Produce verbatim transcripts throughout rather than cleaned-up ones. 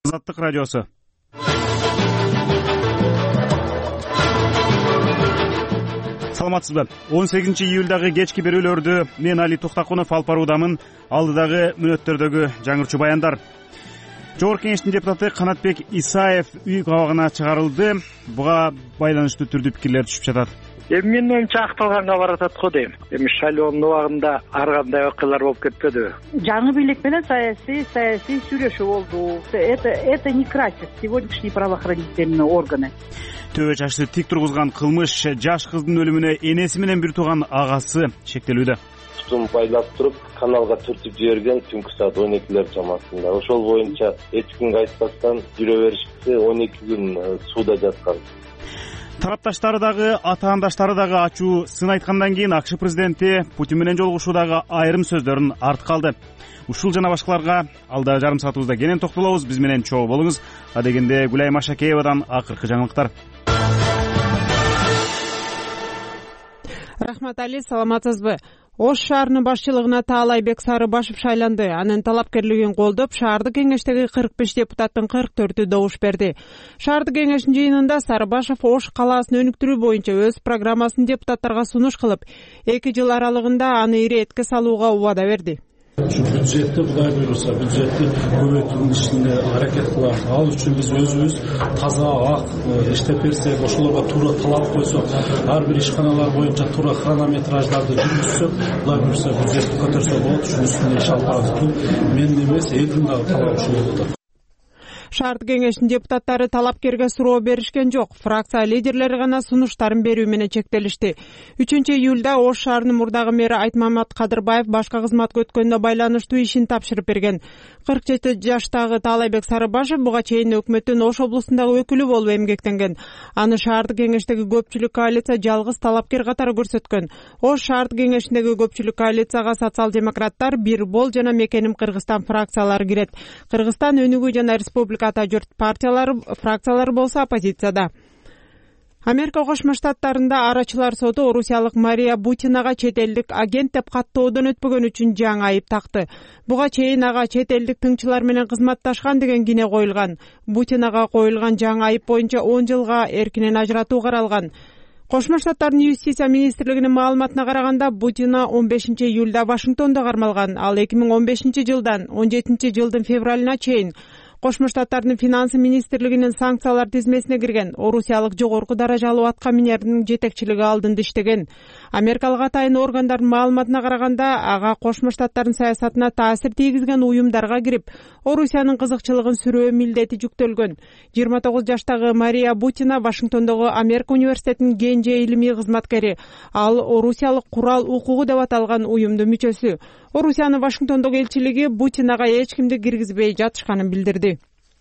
Азаттык радиосу. Саламатсызбы? он сегизинчи июлдагы кечки берүүлөрдү мен Али Туктакунов алып баруудамын. Алдыдагы мүнөттөрдөгү жаңырчу баяндар. Жогорку Кеңештин депутаты Канатбек Исаев үй кабагына чыгарылды. Буга байланыштуу түрдүү пикирлер түшүп жатат. Эми менин оюмча акталганга баратат го дейм. Эми шайлоонун убагында ар кандай окуялар болуп кетпедиби? Жаңы бийлик менен саясий саясий сүйлөшүү болду. Это это не красит сегодняшние правоохранительные органы. Төбө чачты тик тургузган кылмыш, жаш кыздын өлүмүнө энеси менен бир тууган агасы шектелүүдө. Тутум байлап туруп, каналга түртүп жиберген түнкү саат он экилер чамасында. Ошол боюнча эч кимге айтпастан жүрө беришти, он эки күн сууда жаткан. Тарапташтары дагы, атаандаштары дагы ачуу сын айткандан кийин АКШ президенти Путин менен жолугушуудагы айрым сөздөрүн артка алды. Ушул жана башкаларга алда жарым саатыбызда кенен токтолобуз. Биз менен чогуу болуңуз. Адегенде Гүлай Машакеевадан акыркы жаңылыктар. Рахмат Али, саламатсызбы? Ош шаарынын башчылыгына Таалайбек Сарыбашев шайланды. Анын талапкерлигин колдоп, шаардык кеңештеги кырк беш депутаттын кырк төртү добуш берди. Шаардык кеңештин жыйынында Сарыбашев Ош калаасын өнүктүрүү боюнча өз программасын депутаттарга сунуш кылып, эки жыл аралыгында аны иретке салууга убада берди. Бюджетти Кудай буйруса, бюджетти көбөйтүүнүн ишине аракет кылабыз. Ал үчүн биз өзүбүз таза, ак иштеп берсек, ошолорго туура талап койсок, ар бир ишканалар боюнча туура хронометраждарды жүргүзсөк, Кудай буйруса бюджетти көтөрсө болот. Ушунун үстүнө иш алып барабыз. Бул менин эмес, элдин дагы талабы ушул болот. Шаардык кеңештин депутаттары талапкерге суроо беришкен жок. Фракция лидерлери гана сунуштарын берүү менен чектелишти. үчүнчү июлда Ош шаарынын мурдагы мэри Айтмамат Кадырбаев башка кызматка өткөнгө байланыштуу ишин тапшырып берген. кырк жети жаштагы Таалайбек Сарыбашев буга чейин өкмөттүн Ош облусундагы өкүлү болуп эмгектенген. Аны шаардык кеңештеги көпчүлүк коалиция жалгыз талапкер катары көрсөткөн. Ош шаардык кеңешиндеги көпчүлүк коалицияга социал-демократтар, Бир Бол жана Мекеним Кыргызстан фракциялары кирет. Кыргызстан өнүгүү жана республика ата журт партиялары, фракциялары болсо оппозицияда. Америка Кошмо Штаттарында арачылар соду орусиялык Мария Бутинага чет элдик агент деп каттоодон өтпөгөн үчүн жаңы айып такты. Буга чейин ага чет элдик тыңчылар менен кызматташкан деген кине коюлган. Бутинага коюлган жаңы айып боюнча он жылга эркинен ажыратуу каралган. Кошмо Штаттардын юстиция министрлигинин маалыматына караганда, Бутина он бешинчи июлда Вашингтондо кармалган. Ал эки миң он бешинчи жылдан он жетинчи жылдын февралына чейин Кошмо Штаттардын финансы министрлигинин санкциялар тизмесине кирген. Орусиялык жогорку даражалуу атка минердин жетекчилиги алдында иштеген. Америкалык атайын органдардын маалыматына караганда, ага Кошмо Штаттардын саясатына таасир тийгизген уюмдарга кирип, Орусиянын кызыкчылыгын сүрөө милдети жүктөлгөн. жыйырма тогуз жаштагы Мария Бутина Вашингтондогу Америка университетинин Генже илимий кызматкери. Ал Орусиялык курал укугу деп аталган уюмдун мүчөсү. Орусиянын Вашингтондогу элчилиги Бутинага эч кимди киргизбей жатышканын билдирди.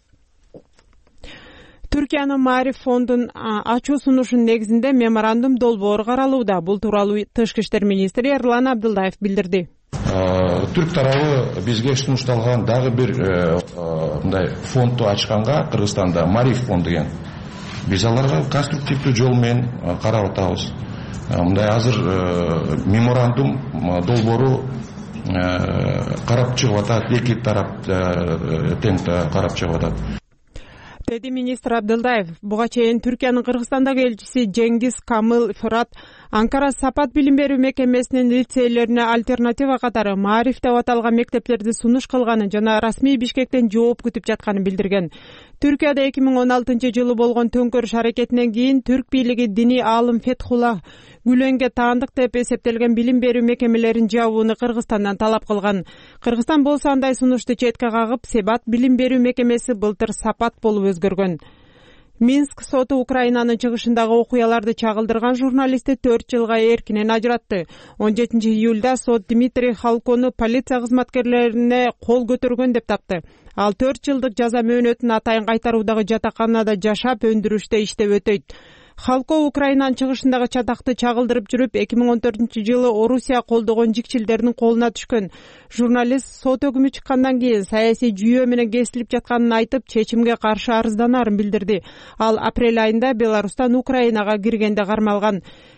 Түркиянын Маариф фондун ачуу сунушунун негизинде меморандум долбоору каралууда. Бул тууралуу Тышкы иштер министри Эрлан Абдылдаев билдирди. Түрк тарабы бизге сунушталган дагы бир мындай фондду ачканга, Кыргызстанда Маариф фонд деген. Биз аларга конструктивдүү жол менен карап атабыз. Мындай азыр меморандум долбоору карап чыгып атат, эки тарап тең карап чыгып атат. Деди министр Абдылдаев. Буга чейин Түркиянын Кыргызстандагы элчиси Жеңгиз Камыл Фырат Анкара Сапат билим берүү мекемесинин лицейлерине альтернатива катары Маариф деп аталган мектептерди сунуш кылганын жана расмий Бишкектен жооп күтүп жатканын билдирген. Түркияда эки миң он алтынчы жылы болгон төңкөрүш аракетинен кийин түрк бийлиги диний аалым Фетхулла Гүленге таандык деп эсептелген билим берүү мекемелерин жабууну Кыргызстандан талап кылган. Кыргызстан болсо андай сунушту четке кагып, Себат билим берүү мекемеси былтыр Сапат болуп өзгөргөн. Минск соту Украинанын чыгышындагы окуяларды чагылдырган журналистти төрт жылга эркинен ажыратты. он жетинчи июлда сот Дмитрий Халкону полиция кызматкерлерине кол көтөргөн деп тапты. Ал төрт жылдык жаза мөөнөтүн атайын кайтаруудагы жатаканада жашап, өндүрүштө иштеп өтөйт. Халко Украинанын чыгышындагы чатакты чагылдырып жүрүп, эки миң он төртүнчү жылы Орусия колдогон жикчилдердин колуна түшкөн. Журналист сот өкүмү чыккандан кийин саясий жүйө менен кесилип жатканын айтып, чечимге каршы арызданаарын билдирди. Ал апрель айында Беларустан Украинага киргенде кармалган.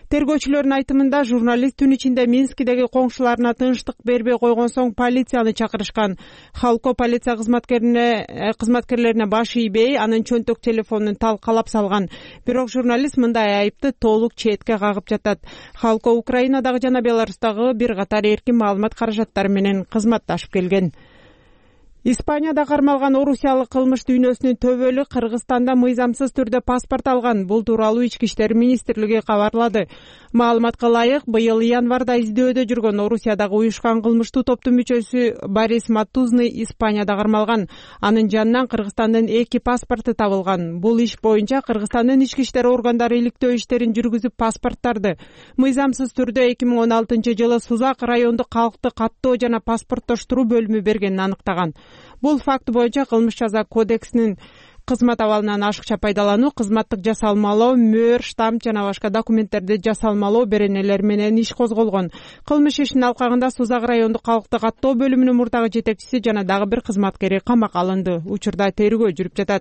Тергөөчүлөрдүн айтымында журналист түн ичинде Минскидеги коңшуларына тынчтык бербей койгон соң полицияны чакырышкан. Халко полиция кызматкерине кызматкерлерине баш ийбей, анын чөнтөк телефонун талкалап салган. Бирок журналист мындай айыпты толук четке кагып жатат. Халко Украинадагы жана Беларустагы бир катар эркин маалымат каражаттары менен кызматташып келген. Испанияда кармалган орусиялык кылмыш дүйнөсүнүн төбөлү Кыргызстанда мыйзамсыз түрдө паспорт алган. Бул тууралуу Ички иштер министрлиги кабарлады. Маалыматка ылайык, быйыл январда издөөдө жүргөн Орусиядагы уюшкан кылмыштуу топтун мүчөсү Борис Матузный Испанияда кармалган. Анын жанынан Кыргызстандын эки паспорту табылган. Бул иш боюнча Кыргызстандын ички иштер органдары иликтөө иштерин жүргүзүп паспорттарды мыйзамсыз түрдө эки миң он алтынчы жылы Сузак райондук калкты каттоо жана паспорттоштуруу бөлүмү бергенин аныктаган. Бул факт боюнча кылмыш жаза кодексинин кызмат абалынан ашыкча пайдалануу, кызматтык жасалмалоо, мөөр, штамп жана башка документтерди жасалмалоо беренелери менен иш козголгон. Кылмыш ишинин алкагында Сузак райондук калкты каттоо бөлүмүнүн мурдагы жетекчиси жана дагы бир кызматкери камакка алынды. Учурда тергөө жүрүп жатат.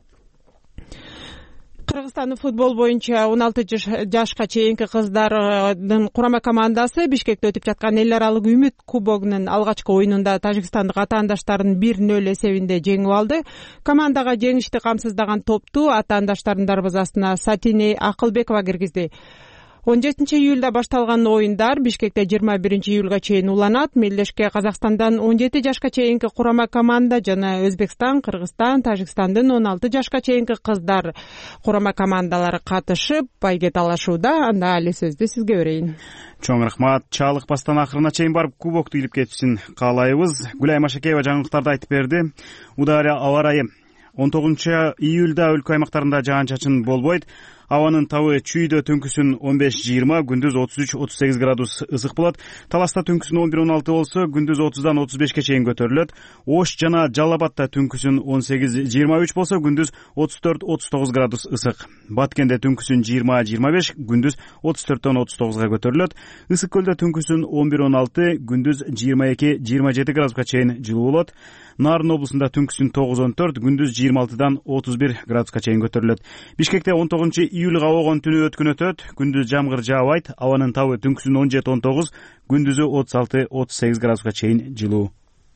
Кыргызстандын футбол боюнча он алты жашка чейинки кыздардын курама командасы Бишкекте өтүп жаткан эл аралык Үмүт кубогунун алгачкы оюнунда тажикстандык атаандаштарын бир нөл эсебинде жеңип алды. Командага жеңишти камсыздаган топту атаандаштардын дарбазасына Сатине Акылбекова киргизди. он жетинчи июлда башталган оюндар Бишкекте жыйырма биринчи июлга чейин уланат. Мелдешке Казакстандан он жети жашка чейинки курама команда жана Өзбекстан, Кыргызстан, Тажикстандын он алты жашка чейинки кыздар курама командалары катышып, байге талашууда. Анда али сөздү сизге берейин. Чоң рахмат. Чалыкпастан акырына чейин барып кубокту илип кетишин каалайбыз. Гүлай Машакеева жаңылыктарды айтып берди. Удары аба ырайы он тогузунчу июлда өлкө аймактарында жаан-чачын болбойт. Абанын табы чүйдө түнкүсүн он беш жыйырма, күндүз отуз үч отуз сегиз градус ысык болот. Таласта түнкүсүн он бир он алты болсо, күндүз отуздан отуз бешке чейин көтөрүлөт. Ош жана Жалал Абадта түнкүсүн он сегиз жыйырма үч болсо, күндүз отуз төрт отуз тогуз градус ысык. Баткенде түнкүсүн жыйырма жыйырма беш, күндүз отуз төрттөн отуз тогузга көтөрүлөт. Ысык көлдө түнкүсүн он бир он алты, күндүз жыйырма эки жыйырма жети градуска чейин жылуу болот. Нарын облусунда түнкүсүн тогуз он төрт, күндүз жыйырма алтыдан отуз бир градуска чейин көтөрүлөт. Бишкекте он тогузунчу июлга болгон түнү өткөн өтөт. Күндүз жамгыр жаабайт. Абанын табы түнкүсүн он жети он тогуз, күндүзү отуз алты отуз сегиз градуска чейин жылуу.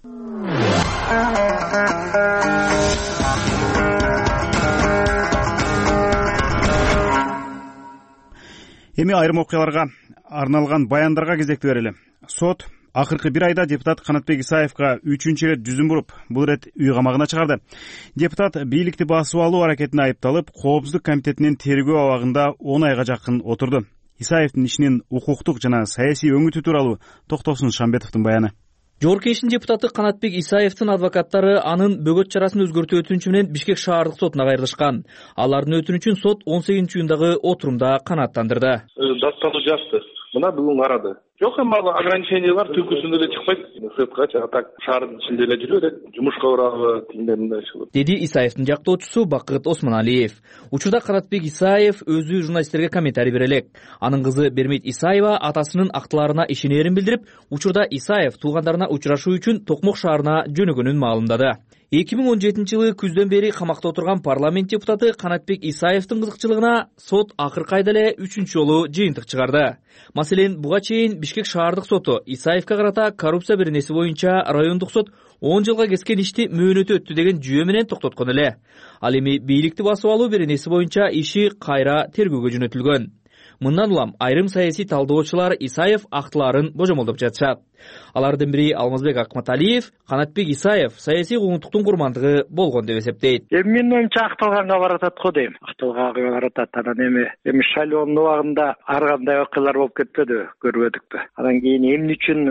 Эми айрым окуяларга арналган баяндарга кезекти берели. Сот акыркы бир айда депутат Канатбек Исаевка үчүнчү рет жүзүн буруп, бул рет үй камагына чыгарды. Депутат бийликти басып алуу аракетине айыпталып, Коопсуздук комитетинин тергөө абагында он айга жакын отурду. Исаевдин ишинин укуктук жана саясий өңүтү тууралуу Токтосун Шамбетовдун баяны. Жогорку Кеңештин депутаты Канатбек Исаевдин адвокаттары анын бөгөт чарасын өзгөртүү өтүнүчү менен Бишкек шаардык сотуна кайрылышкан. Алардын өтүнүчүн сот он сегизинчи июндагы отурумда канааттандырды. Дастаны жазды. Мына бүгүн карады. Жок, эми ограничение бар, түнкүсүн деле чыкпайт. Сырткачы, а так шаардын ичинде эле жүрө берет. Жумушка барабы, тигиндей мындай болот. Деди Исаевдин жактоочусу Бакыт Осмоналиев. Учурда Канатбек Исаев өзү журналисттерге комментарий бере элек. Анын кызы Бермейт Исаева атасынын актыларына ишенерин билдирип, учурда Исаев туугандарына учурашуу үчүн Токмок шаарына жөнөгөнүн маалымдады. эки миң он жетинчи жылы күздөн бери камакта отурган парламент депутаты Канатбек Исаевдин кызыкчылыгына сот акыркы айда эле үчүнчү жолу жыйынтык чыгарды. Маселен, буга чейин Бишкек шаардык соту Исаевке карата коррупция беренеси боюнча райондук сот он жылга кескен ишти мөөнөтү өттү деген жүйө менен токтоткон эле. Ал эми бийликти басып алуу беренеси боюнча иши кайра тергөөгө жөнөтүлгөн. Мындан улам айрым саясий талдоочулар Исаев актыларын божомолдоп жатышат. Алардын бири Алмазбек Акматалиев Канатбек Исаев саясий коомдуктун курмандыгы болгон деп эсептейт. Эми менин оюмча акталганга баратат го дейм. Акталганга баратат. Анан эми эми шайлоонун убагында ар кандай окуялар болуп кетпеди, көрбөдүкпү. Анан кийин эмне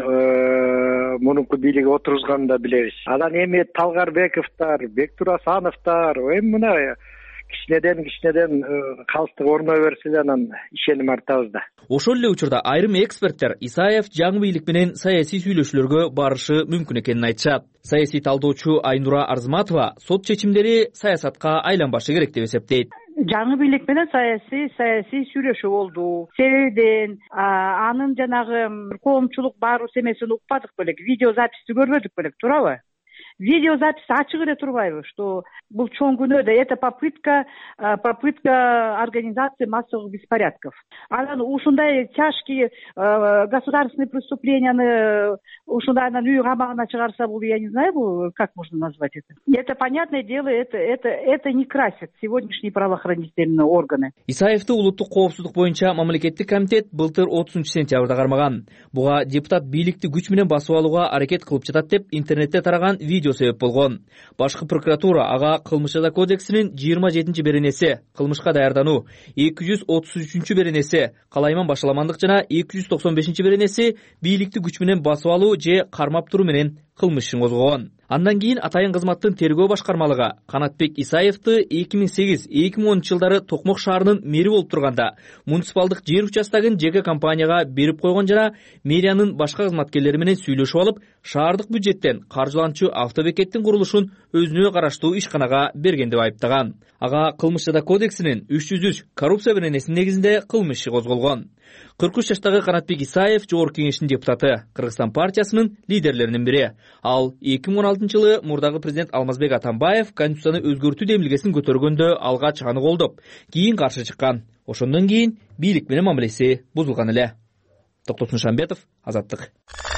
үчүн мурунку бийлиги отургузганын да билебиз. Анан эми Талгарбековдор, Бектурасановдор, эми мына кичинеден кичинеден калыстык орной берсе анан ишеним артабыз да. Ошол эле учурда айрым эксперттер Исаев жаңы бийлик менен саясий сүйлөшүүлөргө барышы мүмкүн экенин айтышат. Саясий талдоочу Айнура Арзматова сот чечимдери саясатка айланбашы керек деп эсептейт. Жаңы бийлик менен саясий саясий сүйлөшүү болду. Себебинен анын жанагы коомчулук баруу семесин укпадык белек, видео записти көрбөдүк белек, туурабы? видеозапись ачык эле турбайбы, что бул чоң күнөө да это попытка попытка организации массовых беспорядков. Анан ушундай тяжкие государственные преступленияны ушундай анан үй камагына чыгарса, бул я не знаю, бул как можно назвать это. Это понятное дело, это это это не красит сегодняшние правоохранительные органы. Исаевди улуттук коопсуздук боюнча мамлекеттик комитет былтыр отузунчу сентябрда кармаган. Буга депутат бийликти күч менен басып алууга аракет кылып жатат деп интернетте тараган видео себеп болгон. Башкы прокуратура ага кылмыш жаза кодексинин жыйырма жетинчи беренеси кылмышка даярдануу, эки жүз отуз үчүнчү беренеси калайман башаламандык жана эки жүз токсон бешинчи беренеси бийликти күч менен басып алуу же кармап туруу менен кылмыш ишин козгогон. Андан кийин атайын кызматтын тергөө башкармалыгы Канатбек Исаевди эки миң сегиз эки миң онунчу жылдары Токмок шаарынын мэри болуп турганда муниципалдык жер участогун жеке компанияга берип койгон жана мэриянын башка кызматкерлери менен сүйлөшүп алып, шаардык бюджеттен каржыланчу автобекеттин курулушун өзүнө караштуу ишканага берген деп айыптаган. Ага кылмыш жаза кодексинин үч жүз үч коррупция беренесинин негизинде кылмыш иши козголгон. кырк үч жаштагы Канатбек Исаев Жогорку Кеңештин депутаты, Кыргызстан партиясынын лидерлеринин бири. Ал эки миң он алтынчы жылы мурдагы президент Алмазбек Атамбаев конституцияны өзгөртүү демилгесин көтөргөндө алгач аны колдоп, кийин каршы чыккан. Ошондон кийин бийлик менен мамилеси бузулган эле. Токтосун Шамбетов, Азаттык.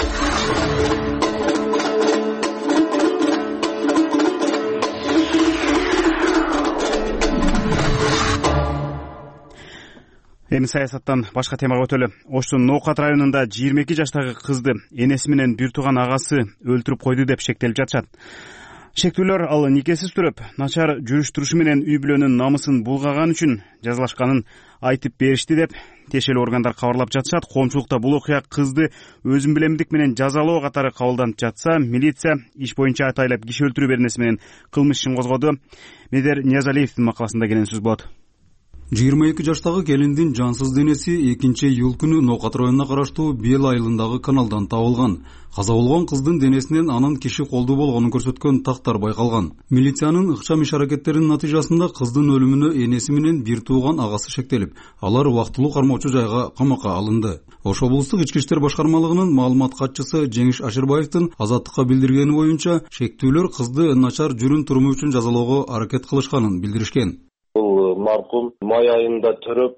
Эми саясаттан башка темага өтөлү. Оштун Ноокат районунда жыйырма эки жаштагы кызды энеси менен бир тууган агасы өлтүрүп койду деп шектелип жатышат. Шектүүлөр ал никесиз туруп, начар жүрүш турушу менен үй бүлөнүн намысын булгаган үчүн жазалашканын айтып беришти деп тиешелүү органдар кабарлап жатышат. Коомчулукта бул окуя кызды өзүн билемдик менен жазалоо катары кабылданып жатса, милиция иш боюнча атайлап киши өлтүрүү беренеси менен кылмыш ишин козгоду. Медер Ниязалиевдин макаласында келген сөз болот. жыйырма эки жаштагы келиндин жансыз денеси экинчи июль күнү Ноокат районуна караштуу Бел айылындагы каналдан табылган. Каза болгон кыздын денесинен анын киши колдуу болгонун көрсөткөн тактар байкалган. Милициянын ыкчам иш аракеттеринин натыйжасында кыздын өлүмүнө энеси менен бир тууган агасы шектелип, алар убактылуу кармоочу жайга камакка алынды. Ош облустук ички иштер башкармалыгынын маалымат катчысы Жеңиш Ашырбаевдин Азаттыкка билдиргени боюнча, шектүүлөр кызды начар жүрүн туруму үчүн жазалоого аракет кылышканын билдиришкен. Бул маркум май айында төрөп,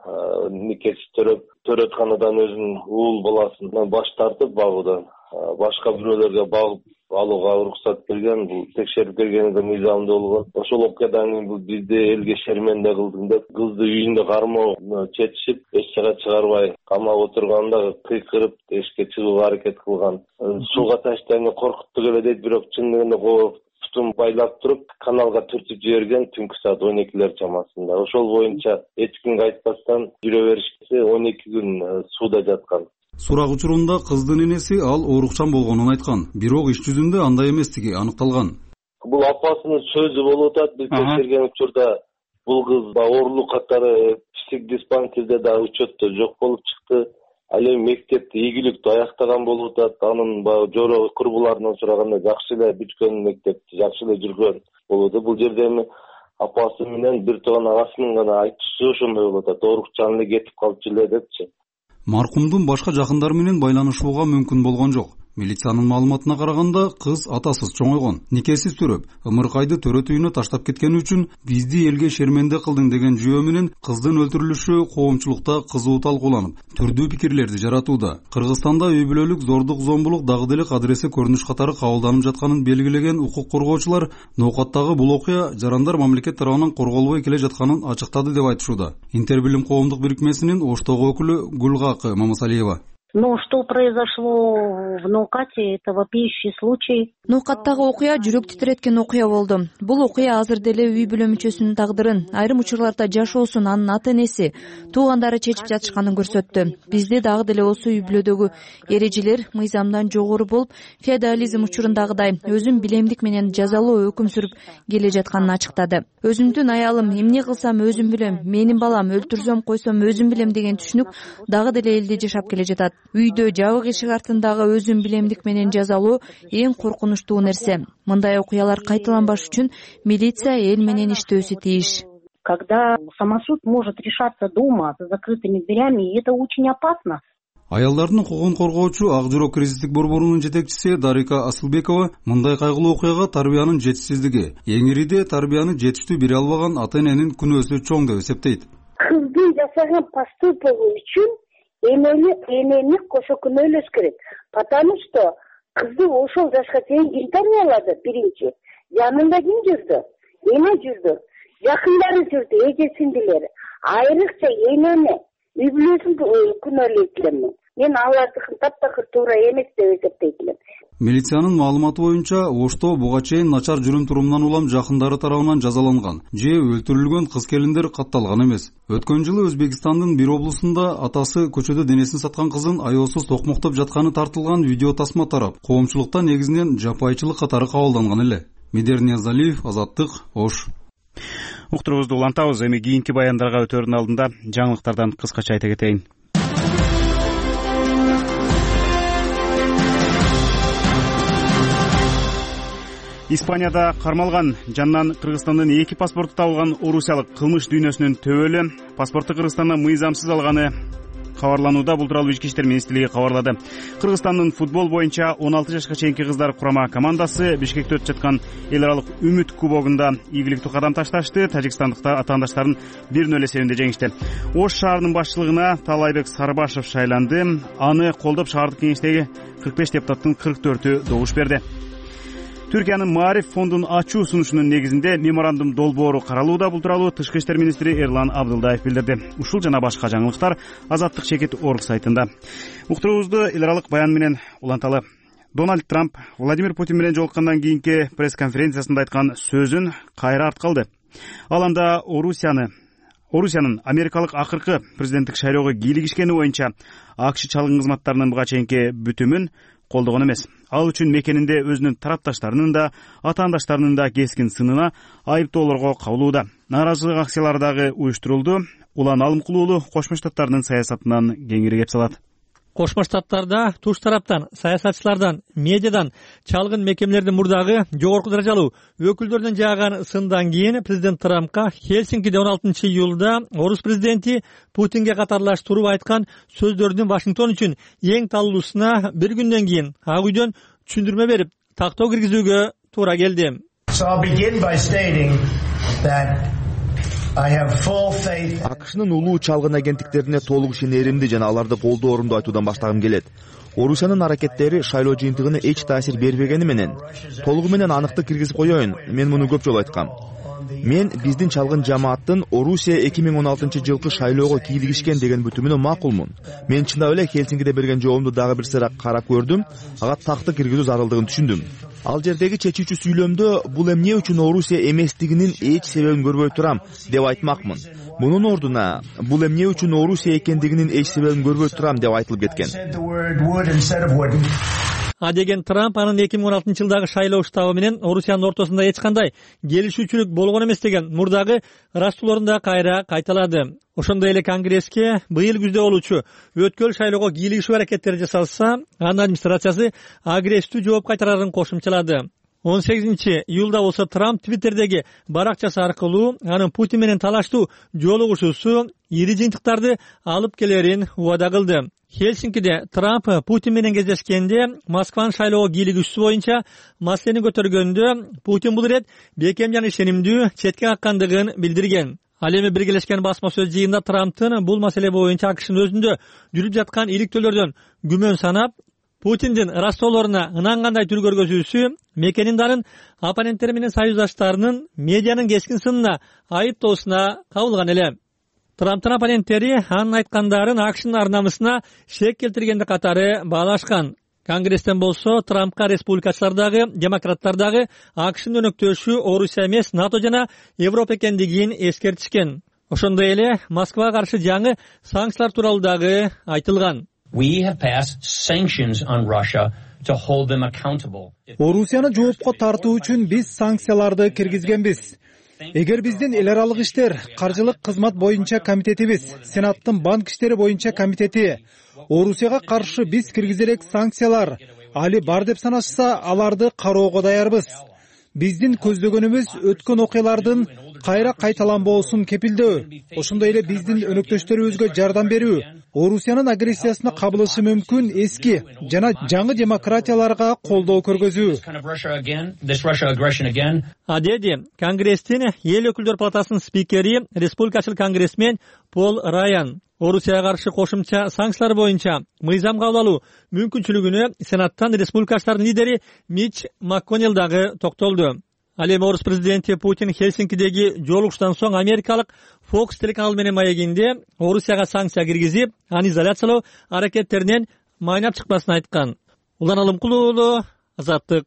никеси төрөп, төрөтканадан өзүнүн уул баласын баш тартып багуудан башка бирөөлөргө багып алууга уруксат берген. Бул текшерип келгенде мыйзамда болгон. Ошол окуядан кийин бул бизди элге шерменде кылдым деп кызды үйүндө кармоо четишип, эч жака чыгарбай камап отурганда кыйкырып эшикке чыгууга аракет кылган. Сууга таштайны коркуттук эле дейт, бирок чындыгында тутум байлап туруп каналга түртүп жиберген түнкү саат он экилер чамасында. Ошол боюнча эч кимге айтпастан жүрө беришти, он эки күн сууда жаткан. Сурак учурунда кыздын энеси ал оорукчан болгонун айткан, бирок иш жүзүндө андай эместиги аныкталган. Бул апасынын сөзү болуп атат. Биз текшерген учурда бул кыз оорулук катары психдиспансерде да учетто жок болуп чыкты. Ал эми мектепти ийгиликтүү аяктаган болуп атат. Анын баягы жорогу курбуларынан сураганда жакшы эле бүткөн мектепти, жакшы эле жүргөн болуп атат. Бул жерде эми апасы менен бир тууган агасынын гана айтуусу ошондой болуп атат. Оорукчан эле кетип калчу эле депчи. Маркумдун башка жакындары менен байланышууга мүмкүн болгон жок. Милициянын маалыматына караганда, кыз атасыз чоңойгон, никесиз төрөп, ымыркайды төрөт үйүнө таштап кеткени үчүн бизди элге шерменде кылдың деген жүйө менен кыздын өлтүрүлүшү коомчулукта кызуу талкууланып, түрдүү пикирлерди жаратууда. Кыргызстанда үй бүлөлүк зордук, зомбулук дагы деле кадыресе көрүнүш катары кабылданып жатканын белгилеген укук коргоочулар Ноокаттагы бул окуя жарандар мамлекет тарабынан корголбой келе жатканын ачыктады деп айтышууда. Интербилим коомдук бирикмесинин Оштогу өкүлү Гулгакы Мамасалиева. Но что произошло в Ноокате, это вопиющий случай. Ноокаттагы окуя жүрөк титиреткен окуя болду. Бул окуя азыр деле үй бүлө мүчөсүнүн тагдырын, айрым учурларда жашоосун анын ата энеси, туугандары чечип жатышканын көрсөттү. Бизде дагы деле осы үй бүлөдөгү эрежелер мыйзамдан жогору болуп, феодализм учурундагыдай өзүн билемдик менен жазалоо өкүм сүрүп келе жатканын ачыктады. Өзүмдүн аялым эмне кылсам өзүм билем, менин балам өлтүрсөм койсом өзүм билем деген түшүнүк дагы деле элде жашап келе жатат. Үйдө жабык эшик артындагы өзүн билемдик менен жазалоо эң коркунучтуу нерсе. Мындай окуялар кайталанбаш үчүн милиция эл менен иштөөсү тийиш. Когда самосуд может решаться дома за закрытыми дверями, это очень опасно. Аялдардын укугун коргоочу Ак Жүрөк кризистик борборунун жетекчиси Дарика Асылбекова мындай кайгылуу окуяга тарбиянын жетишсиздиги, эң ириде тарбияны жетиштүү бере албаган ата эненин күнөөсү чоң деп эсептейт. Кыздын жасаган поступогу үчүн энени кошо күнөөлөш керек. Потому что кызды ошол жашка чейин ким тарбиялады? Биринчи, жанында ким жүрдү? Эне жүрдү, жакындары жүрдү, эжесиндилери. Айрыкча энени, үй бүлөсүн күнөөлөйт элем. Мен алардыкын таптакыр туура эмес деп эсептейт элем. Милициянын маалыматы боюнча, Ошто буга чейин начар жүрүм-турумунан улам жакындары тарабынан жазаланган же өлтүрүлгөн кыз-келиндер катталган эмес. Өткөн жылы Өзбекстандын бир облусунда атасы көчөдө денесин саткан кызын аяосуз токмоктоп жатканы тартылган видео тасма тарап, коомчулукта негизинен жапайчылык катары кабылданган эле. Медер Ниязалиев, Азаттык, Ош. Уктурубузду улантабыз. Эми кийинки баяндарга өтөөрдүн алдында жаңылыктардан кыскача айта кетейин. Испанияда кармалган жанынан Кыргызстандын эки паспорту табылган орусиялык кылмыш дүйнөсүнүн төбөлү паспортту Кыргызстандан мыйзамсыз алганы кабарланууда. Бул тууралуу Ички иштер министрлиги кабарлады. Кыргызстандын футбол боюнча он алты жашка чейинки кыздар курама командасы Бишкекте өтүп жаткан эл аралык Үмүт кубогунда ийгиликтүү кадам ташташты. Тажикстандыктар атаандаштарын бир нөл эсебинде жеңишти. Ош шаарынын башчылыгына Талайбек Сарбашев шайланды. Аны колдоп шаардык кеңештеги кырк беш депутаттын кырк төртү добуш берди. Түркиянын Маариф фондун ачуу сунушунун негизинде меморандум долбоору каралууда. Бул тууралуу Тышкы иштер министри Эрлан Абдылдаев билдирди. Ушул жана башка жаңылыктар Азаттык чекит орг сайтында. Уктурубузду эл аралык баян менен уланталы. Дональд Трамп Владимир Путин менен жолуккандан кийинки пресс-конференциясында айткан сөзүн кайра арткы алды. Ал анда Орусияны Орусиянын америкалык акыркы президенттик шайлоого кийлигишкени боюнча АКШ чалгын кызматтарынын буга чейинки бүтүмүн колдогон эмес. Ал үчүн мекенинде өзүнүн тарапташтарынын да, атаандаштарынын да кескин сынына айыптоолорго кабылууда. Нааразычылык акциялары дагы уюштурулду. Улан Алымкулуулу Кошмо Штаттардын саясатынан кеңири кеп салат. Кошмо Штаттарда туш тараптан, саясатчылардан, медиадан, чалгын мекемелердин мурдагы жогорку даражалуу өкүлдөрдөн жааган сындан кийин президент Трампка Хельсинкиде он алтынчы июлда орус президенти Путинге катарлаштырып айткан сөздөрдүн Вашингтон үчүн эң талуусуна бир күндөн кийин Ак үйдөн түшүндүрмө берип, тактоо киргизүүгө туура келди. АКШнын улуу чалгын агенттиктерине толук ишенеримди жана аларды колдоорумду айтуудан баштагым келет. Орусиянын аракеттери шайлоо жыйынтыгына эч таасир бербегени менен толугу менен аныктык киргизип коеюн. Мен муну көп жолу айткам. Мен биздин чалгын жамааттын Орусия эки миң он алтынчы жылкы шайлоого кийлигишкен деген бүтүмүнө макулмун. Мен чындап эле Хельсинкиде берген жообумду дагы бир сыйра карап көрдүм. Ага такты киргизүү зарылдыгын түшүндүм. Ал жердеги чечүүчү сүйлөмдө бул эмне үчүн Орусия эместигинин эч себебин көрбөй турам деп айтмакмын. Мунун ордуна бул эмне үчүн Орусия экендигинин эч себебин көрбөй турам деп айтылып кеткен. А деген Трамп анын эки миң он алтынчы жылдагы шайлоо штабы менен Орусиянын ортосунда эч кандай келишүүчүлүк болгон эмес деген мурдагы ырастууларында кайра кайталады. Ошондой эле Конгресске быйыл күздө болуучу өткөл шайлоого кийлигишүү аракеттери жасалса, анын администрациясы агрессивдүү жооп кайтарарын кошумчалады. он сегизинчи июлда болсо Трамп Твиттердеги баракчасы аркылуу анын Путин менен талаштуу жолугушуусу ири жыйынтыктарды алып келерин убада кылды. Хельсинкиде Трамп Путин менен кездешкенде Москванын шайлоого кийлигүүсү боюнча маселени көтөргөндө Путин бул ирет бекем жана ишенимдүү четке каккандыгын билдирген. Ал эми биргелешкен басма сөз жыйында Трамптын бул маселе боюнча АКШнын өзүндө жүрүп жаткан иликтөөлөрдөн күмөн санап, Путиндин растоолоруна ынангандай түр көргөзүүсү мекениндарынын оппоненттери менен союздаштарынын медианын кескин сынына айыптоосуна кабылган эле. Трамптын оппоненттери анын айткандарын АКШнын ар намысына шек келтиргенди катары баалашкан. Конгресстен болсо Трампка республикачылар дагы, демократтар дагы АКШнын өнөктөшү Орусия эмес, НАТО жана Европа экендигин эскертишкен. Ошондой эле Москвага каршы жаңы санкциялар тууралуу дагы айтылган. Орусияны жоопко тартуу үчүн биз санкцияларды киргизгенбиз. Эгер биздин эл аралык иштер, каржылык кызмат боюнча комитетибиз, Сенаттын банк иштери боюнча комитети Орусияга каршы биз киргизерек санкциялар али бар деп санашса, аларды кароого даярбыз. Биздин көздөгөнүбүз өткөн окуялардын кайра кайталанбоосун кепилдөө, ошондой эле биздин өнөктөштөрүбүзгө жардам берүү, Орусиянын агрессиясына кабылышы мүмкүн эски жана жаңы демократияларга колдоо көргөзүү. Адеди Конгресстин эл өкүлдөр палатасынын спикери, республикачыл конгрессмен Пол Райан Орусияга каршы кошумча санкциялар боюнча мыйзам кабыл алуу мүмкүнчүлүгүнө Сенаттан республикачылардын лидери Мич МакКоннелл дагы токтолду. Ал эми орус президенти Путин Хельсинкидеги жолугуштан соң америкалык Fox телеканалы менен маегинде Орусияга санкция киргизип, аны изоляциялоо аракеттеринен майнап чыкпасын айткан. Улан Алымкулуу уулу, Азаттык.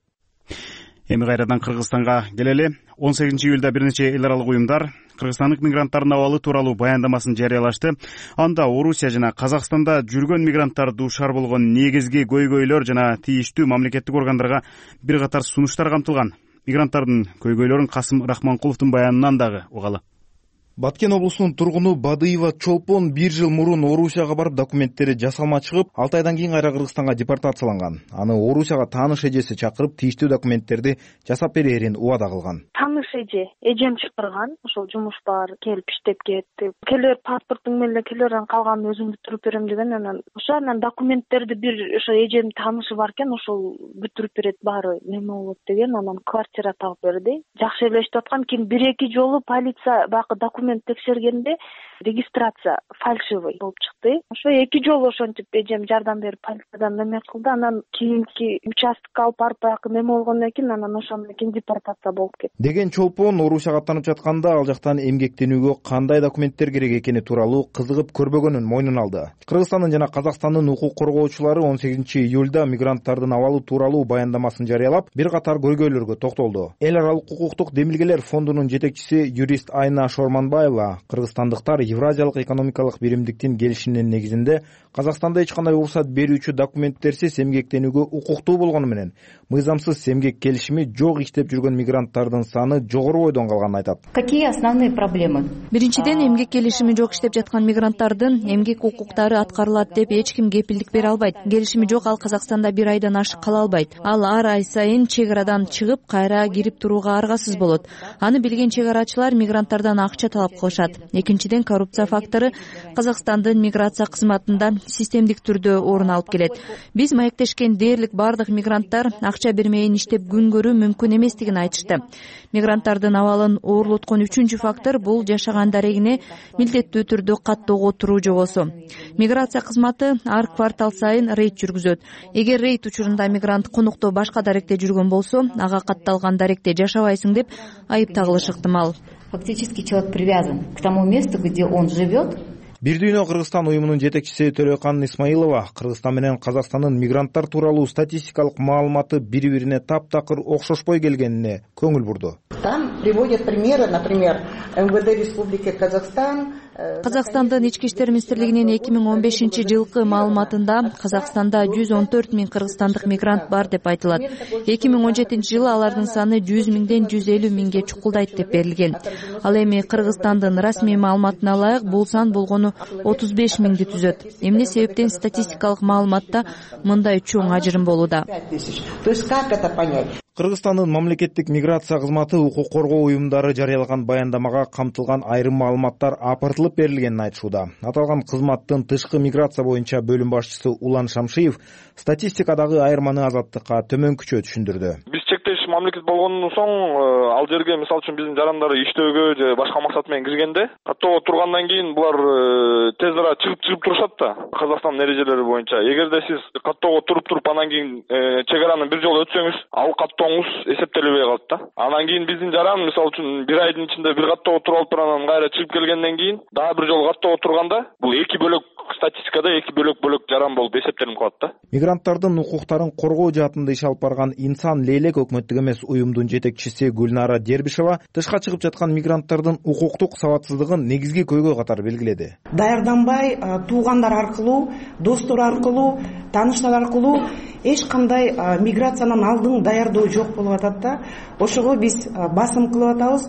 Эми кайрадан Кыргызстанга келели. он сегизинчи июлда бир нече эл аралык уюмдар кыргызстандык мигранттардын абалы тууралуу баяндамасын жарыялашты. Анда Орусия жана Казакстанда жүргөн мигранттар дуушар болгон негизги көйгөйлөр жана тийиштүү мамлекеттик органдарга бир катар сунуштар камтылган. Мигранттардын көйгөйлөрүн Касым Рахманкуловдун баянынан дагы угалы. Баткен облусунун тургуну Бадыева Чолпон бир жыл мурун Орусияга барып документтери жасалма чыгып, алты айдан кийин кайра Кыргызстанга депортацияланган. Аны Орусияга тааныш эжеси чакырып, тийиштүү документтерди жасап берерин убада кылган. Тааныш эже, эжем чакырган, ошол жумуш бар, келип иштеп кетти. Келер паспортуң менен келерден калганын өзүм бүтүрүп берем деген, анан ошо анан документтерди бир ошо эжем таанышы бар экен, ошол бүтүрүп берет баары неме болот деген, анан квартира табып берди. Жакшы эле иштеп аткан, кийин бир эки жолу полиция бакы документ текшергенде регистрация фальшивый болуп чыкты. Ошо эки жолу ошентип эжем жардам берип полициядан неме кылды. Анан кийинки участкка алып барып баягы неме болгондон кийин анан ошондон кийин депортация болуп кетти. Деген Чолпон Орусияга аттанып жатканда ал жактан эмгектенүүгө кандай документтер керек экени тууралуу кызыгып көрбөгөнүн мойнуна алды. Кыргызстандын жана Казакстандын укук коргоочулары он сегизинчи июлда мигранттардын абалы тууралуу баяндамасын жарыялап, бир катар көйгөйлөргө токтолду. Эл аралык укуктук демилгелер фондунун жетекчиси юрист Айна Шорманбаева кыргызстандыктар Евразиялык экономикалык биримдиктин келишиминин негизинде Казакстанда эч кандай уруксат берүүчү документтерсиз эмгектенүүгө укуктуу болгону менен мыйзамсыз эмгек келишими жок иштеп жүргөн мигранттардын саны жогору бойдон калганын айтат. Какие основные проблемы? Биринчиден, эмгек келишими жок иштеп жаткан мигранттардын эмгек укуктары аткарылат деп эч ким кепилдик бере албайт. Келишими жок, ал Казакстанда бир айдан ашык кала албайт. Ал ар ай сайын чек арадан чыгып, кайра кирип турууга аргасыз болот. Аны билген чек арачылар мигранттардан акча талап кылышат. Экинчиден, коррупция фактору Казакстандын миграция кызматында системдик түрдө орун алып келет. Биз маектешкен дээрлик бардык мигранттар акча бермейин иштеп күн көрүү мүмкүн эместигин айтышты. Мигранттардын абалын оорлоткон үчүнчү фактор бул жашаган дарегине милдеттүү түрдө каттоого туруу жобосу. Миграция кызматы ар квартал сайын рейд жүргүзөт. Эгер рейд учурунда мигрант конукто башка даректе жүргөн болсо, ага катталган даректе жашабайсың деп айып тагылышы ыктымал. Фактически человек привязан к тому месту, где он живет. Бир дүйнө Кыргызстан уюмунун жетекчиси Төлөкан Исмаилова Кыргызстан менен Казакстандын мигранттар тууралуу статистикалык маалыматы бири-бирине таптакыр окшошпой келгенине көңүл бурду. Там приводят примеры, например, эм вэ дэ Республики Казахстан. Казакстандын ички иштер министрлигинин эки миң он бешинчи жылкы маалыматында Казакстанда жүз он төрт миң кыргызстандык мигрант бар деп айтылат. эки миң он жетинчи жылы алардын саны жүз миңден жүз элүү миңге чукулдайт деп берилген. Ал эми Кыргызстандын расмий маалыматына ылайык бул сан болгону отуз беш миңди түзөт. Эмне себептен статистикалык маалыматта мындай чоң ажырым болууда? То есть как это понять? Кыргызстандын мамлекеттик миграция кызматы укук коргоо уюмдары жарыялаган баяндамага камтылган айрым маалыматтар апартылып берилгенин айтышууда. Аталган кызматтын тышкы миграция боюнча бөлүм башчысы Улан Шамшиев статистикадагы айырманы Азаттыкка төмөнкүчө түшүндүрдү. Биз чектеш мамлекет болгондон соң ал жерге мисалы үчүн биздин жарандар иштөөгө же башка максат менен киргенде каттоого тургандан кийин булар тез ара чыгып чыгып турушат да. Казакстандын эрежелери боюнча эгерде сиз каттоого туруп туруп анан кийин чек араны бир жолу өтсөңүз, ал каттооңуз эсептелбей калат да. Анан кийин биздин жаран мисалы үчүн бир айдын ичинде бир каттоого туруп алып анан кайра чыгып келгенден кийин дагы бир жолу каттоого турганда бул эки бөлөк статистикада эки бөлөк-бөлөк жаран болуп эсептелип калат да. Мигранттардын укуктарын коргоо жаатында иш алып барган Инсан Лейлек өкмөттүк эмес уюмдун жетекчиси Гүлнара Дербишева тышка чыгып жаткан мигранттардын укуктук сабатсыздыгын негизги көйгөй катары белгиледи. Даярданбай, туугандар аркылуу, достор аркылуу, тааныштар аркылуу эч кандай миграциянын алдын даярдоо жок болуп атат да. Ошого биз басым кылып атабыз.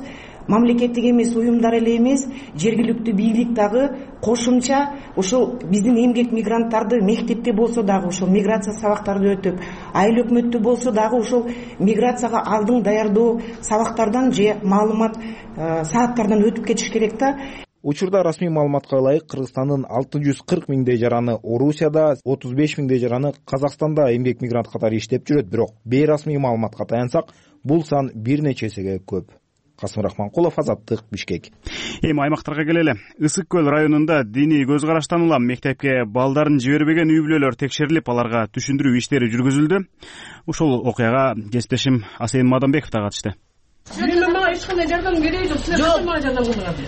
мамлекеттик эмес уюмдар эле эмес, жергиликтүү бийлик дагы кошумча ошол биздин эмгек мигранттарды мектепте болсо дагы ошол миграция сабактарды өтүп, айыл өкмөттө болсо дагы ошол миграцияга алдын даярдоо сабактардан же маалымат сааттардан өтүп кетиш керек да. Учурда расмий маалыматка ылайык Кыргызстандын алты жүз кырк миңдей жараны Орусияда, отуз беш миңдей жараны Казакстанда эмгек мигрант катары иштеп жүрөт, бирок бейрасмий маалыматка таянсак, бул сан бир нече эсеге көп. Касым Рахманкулов, Азаттык, Бишкек. Эми аймактарга келели. Ысык көл районунда диний көз караштан улам мектепке балдарын жибербеген үй бүлөлөр текшерилип, аларга түшүндүрүү иштери жүргүзүлдү. Ушул окуяга кесиптешим Асейин Мадамбеков да катышты. Мен мага эч кандай жардам керек жок. Силер мага жардам кылдыңар.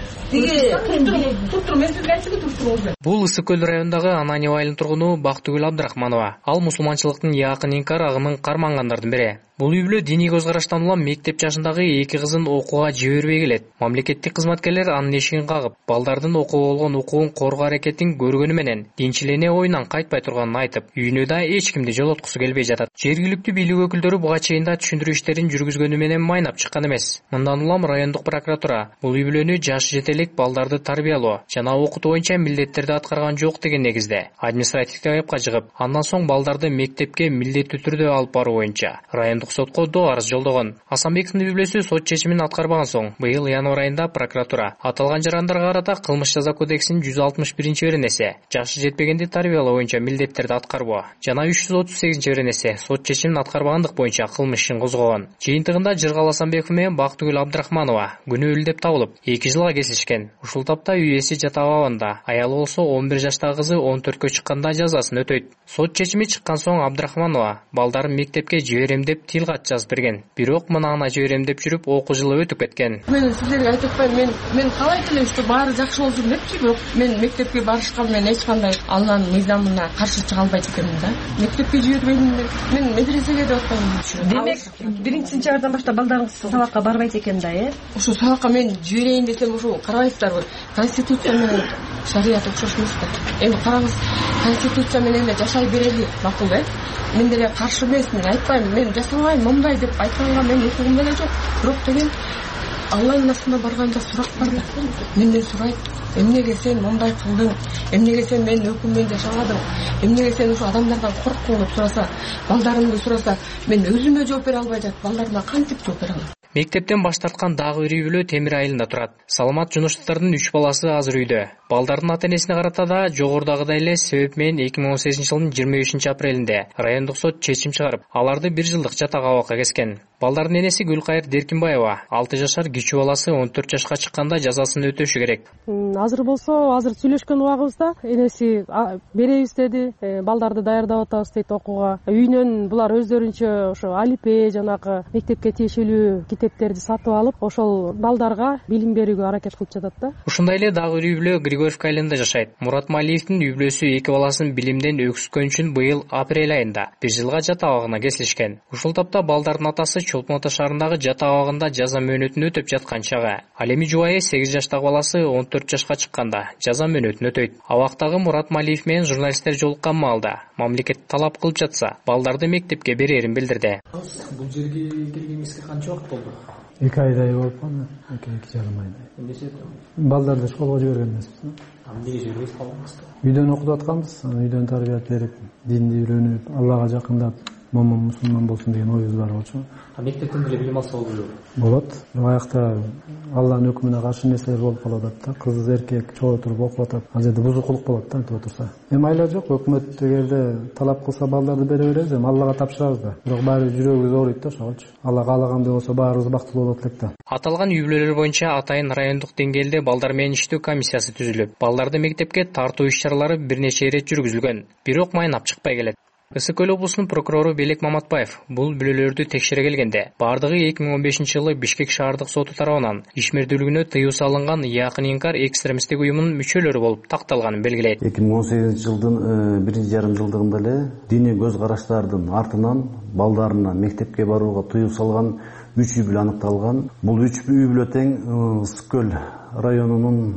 Тиги туруп мен сизге айтчымын, туруп туруңуз. Бул Ысык көл районундагы Ананьева айылынын тургуну Бактыгүл Абдрахманова. Ал мусулманчылыктын якын инкар агымын кармангандардын бири. Бул үй бүлө диний көз караштан улам мектеп жашындагы эки кызын окууга жибербей келет. Мамлекеттик кызматкерлер анын эшигин кагып, балдардын окууга болгон укугун коргоо аракетин көргөнү менен динчилене оюнан кайтпай турганын айтып, үйүнө да эч кимди жолоткусу келбей жатат. Жергиликтүү бийлик өкүлдөрү буга чейин да түшүндүрүү иштерин жүргүзгөнү менен майнап чыккан эмес. Мындан улам райондук прокуратура бул үй бүлөнү жашы жете элек балдарды тарбиялоо жана окутуу боюнча милдеттерди аткарган жок деген негизде административдик айыпка жыгып, андан соң балдарды мектепке милдеттүү түрдө алып баруу боюнча райондук сотко до арыз жолдогон. Асанбековдун үй бүлөсү сот чечимин аткарбаган соң, быйыл январь айында прокуратура аталган жарандарга карата кылмыш жаза кодексинин жүз алтымыш биринчи беренеси жашы жетпегенди тарбиялоо боюнча милдеттерди аткарбоо жана үч жүз отуз сегизинчи беренеси сот чечимин аткарбагандык боюнча кылмыш ишин козгогон. Жыйынтыгында Жыргал Асанбеков менен Бактыгүл Абдрахманова күнөөлүү деп табылып, эки жылга кесилишкен. Ушул тапта үй ээси жатап алганда, аялы болсо он бир жаштагы кызы он төрткө чыкканда жазасын өтөйт. Сот чечими чыккан соң Абдрахманова балдарын мектепке жиберем деп тил кат жазып берген. Бирок мынаны жиберем деп жүрүп окуу жылы өтүп кеткен. Мен сиздерге айтып атпайм, мен мен каалайт элем, что баары жакшы болсун депчи, бирок мен мектепке барышка мен эч кандай Алланын мыйзамына каршы чыга албайт экенмин да. Мектепке жибербейм деп, мен медресеге деп атпаймын. Демек, биринчи сентябрдан баштап балдарыңыз сабакка барбайт экен да, э? Ошо сабакка мен жиберейин десем, ошо карабайсыздарбы? Конституция менен шарият окшош эмес да. Эми караңыз, конституция менен эле жашай берели, макул да? Мен деле каршы эмесмин, айтпайм, мен жасабайм мындай деп айтканга мен укугум деле жок. Бирок деген Алланын астына барганда сурак бар да. Менден сурайт, эмнеге сен мындай кылдың, эмнеге сен менин өкүммен жашабадың, эмнеге сен ошо адамдардан корктуң деп сураса, балдарымды сураса, мен өзүмө жооп бере албай жатып, балдарыма кантип жооп бере алам? Мектептен баш тарткан дагы бир үй бүлө Темир айылында турат. Саламат Жунуштардын үч баласы азыр үйдө. Балдардын ата-энесине карата да жогорудагыдай эле себеп менен эки миң он сегизинчи жылдын жыйырма бешинчи апрелинде райондук сот чечим чыгарып, аларды бир жылдык жатак абакка кескен. Балдардын энеси Гүлкайыр Деркинбаева алты жашар кичүү баласы он төрт жашка чыкканда жазасын өтөшү керек. Азыр болсо, азыр сүйлөшкөн убагыбызда энеси беребиз деди, балдарды даярдап атабыз дейт окууга. Үйүнөн булар өздөрүнчө ошо алипе жанагы мектепке тиешелүү китептерди сатып алып, ошол балдарга билим берүүгө аракет кылып жатат да. Ушундай эле дагы бир үй бүлө Григорьевка айылында жашайт. Мурат Малиевдин үй бүлөсү эки баласын билимден өксүткөн үчүн быйыл апрель айында бир жылга жат абагына кесилишкен. Ушул тапта балдардын атасы Чолпон Ата шаарындагы жат абагында жаза мөөнөтүн өтөп жаткан чагы. Ал эми жубайы сегиз жаштагы баласы он төрт жашка чыкканда жаза мөөнөтүн өтөйт. Абактагы Мурат Малиев менен журналисттер жолуккан маалда мамлекет талап кылып жатса, балдарды мектепке берерин билдирди. Бул жерге келгениңизге канча убакыт болду? эки айдай болуп калды, эки эки жарым айдай. Эмнесе? Балдарды школго жиберген эмеспиз. Эмнеге жибербей калдыңыз? Үйдөн окутуп атканбыз, үйдөн тарбият берип, динди үйрөнүп, Аллага жакындап, момун мусулман болсун деген оюбуз бар болчу. А мектептен деле билим алса болот? Болот. Аякта Алланын өкүмүнө каршы нерселер болуп калып атат да. Кыз эркек чогуу туруп окуп атат. Ал жерде бузукулук болот да, антип отурса. Эми айла жок, өкмөт эгерде талап кылса балдарды бере беребиз, эми Аллага тапшырабыз да. Бирок баары жүрөгүбүз ооруйт да ошогочу. Алла каалагандай болсо баарыбыз бактылуу болот элек да. Аталган үй бүлөлөр боюнча атайын райондук деңгээлде балдар менен иштөө комиссиясы түзүлүп, балдарды мектепке тартуу иш-чаралары бир нече ирет жүргүзүлгөн. Бирок майнап чыкпай келет. Ысык көл облусунун прокурору Белек Маматбаев бул бүлөлөрдү текшере келгенде, бардыгы эки миң он бешинчи жылы Бишкек шаардык соту тарабынан ишмердүүлүгүнө тыюу салынган якын инкар экстремисттик уюмунун мүчөлөрү болуп такталганын белгилейт. эки миң он сегизинчи жылдын биринчи жарым жылдыгында эле диний көз караштардын артынан балдарына мектепке барууга тыюу салган үч үй бүлө аныкталган. Бул үч үй бүлө тең Ысык көл районунун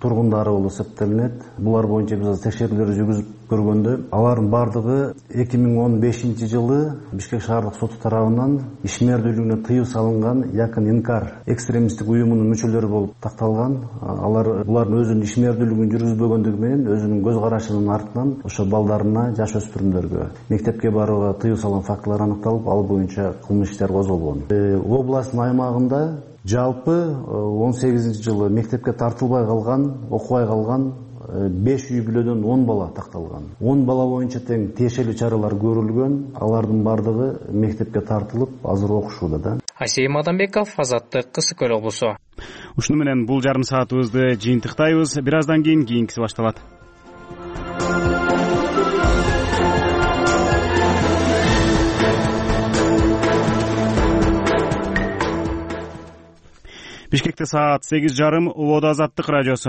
тургундары болуп эсептелинет. Булар боюнча биз текшерүүлөр жүргүзүп көргөндө алардын бардыгы эки миң он бешинчи жылы Бишкек шаардык соту тарабынан ишмердүүлүгүнө тыюу салынган Якын Инкар экстремисттик уюмунун мүчөлөрү болуп такталган. Алар булардын өзүнүн ишмердүүлүгүн жүргүзбөгөндүгү менен өзүнүн көз карашынын артынан ошо балдарына, жаш өспүрүмдөргө мектепке барууга тыюу салган фактылар аныкталып, ал боюнча кылмыш иштер козголгон. Областтын аймагында жалпы он сегизинчи жылы мектепке тартылбай калган, окубай калган беш үй бүлөдөн он бала такталган. он бала боюнча тең тиешелүү чаралар көрүлгөн. Алардын бардыгы мектепке тартылып, азыр окушууда да. Асей Мадамбеков, Азаттык, Кысык Көл облусу. Ушуну менен бул жарым саатыбызды жыйынтыктайбыз. Бир аздан кийин кийинкиси башталат. Бишкекте саат сегиз жарым, Убоодо Азаттык радиосу.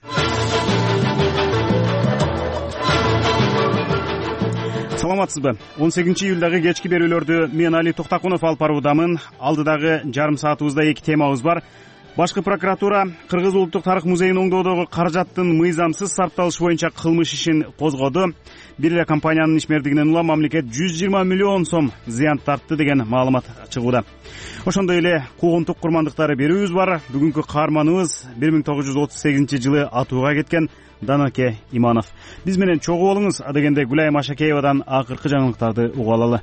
Саламатсызбы? он сегизинчи июлдагы кечки берүүлөрдү мен Али Токтакунов алып баруудамын. Алдыдагы жарым саатыбызда эки темабыз бар. Башкы прокуратура Кыргыз улуттук тарых музейин оңдоодогу каражаттын мыйзамсыз сарпталышы боюнча кылмыш ишин козгоду. Бир эле компаниянын ишмердигинен улам мамлекет жүз жыйырма миллион сом зыян тартты деген маалымат чыгууда. Ошондой эле куугунтук курмандыктары берүүбүз бар. Бүгүнкү каарманыбыз бир миң тогуз жүз отуз сегизинчи жылы атууга кеткен Данаке Иманов. Биз менен чогуу болуңуз. Адегенде Гүлайым Ашакеевадан акыркы жаңылыктарды угуп алалы.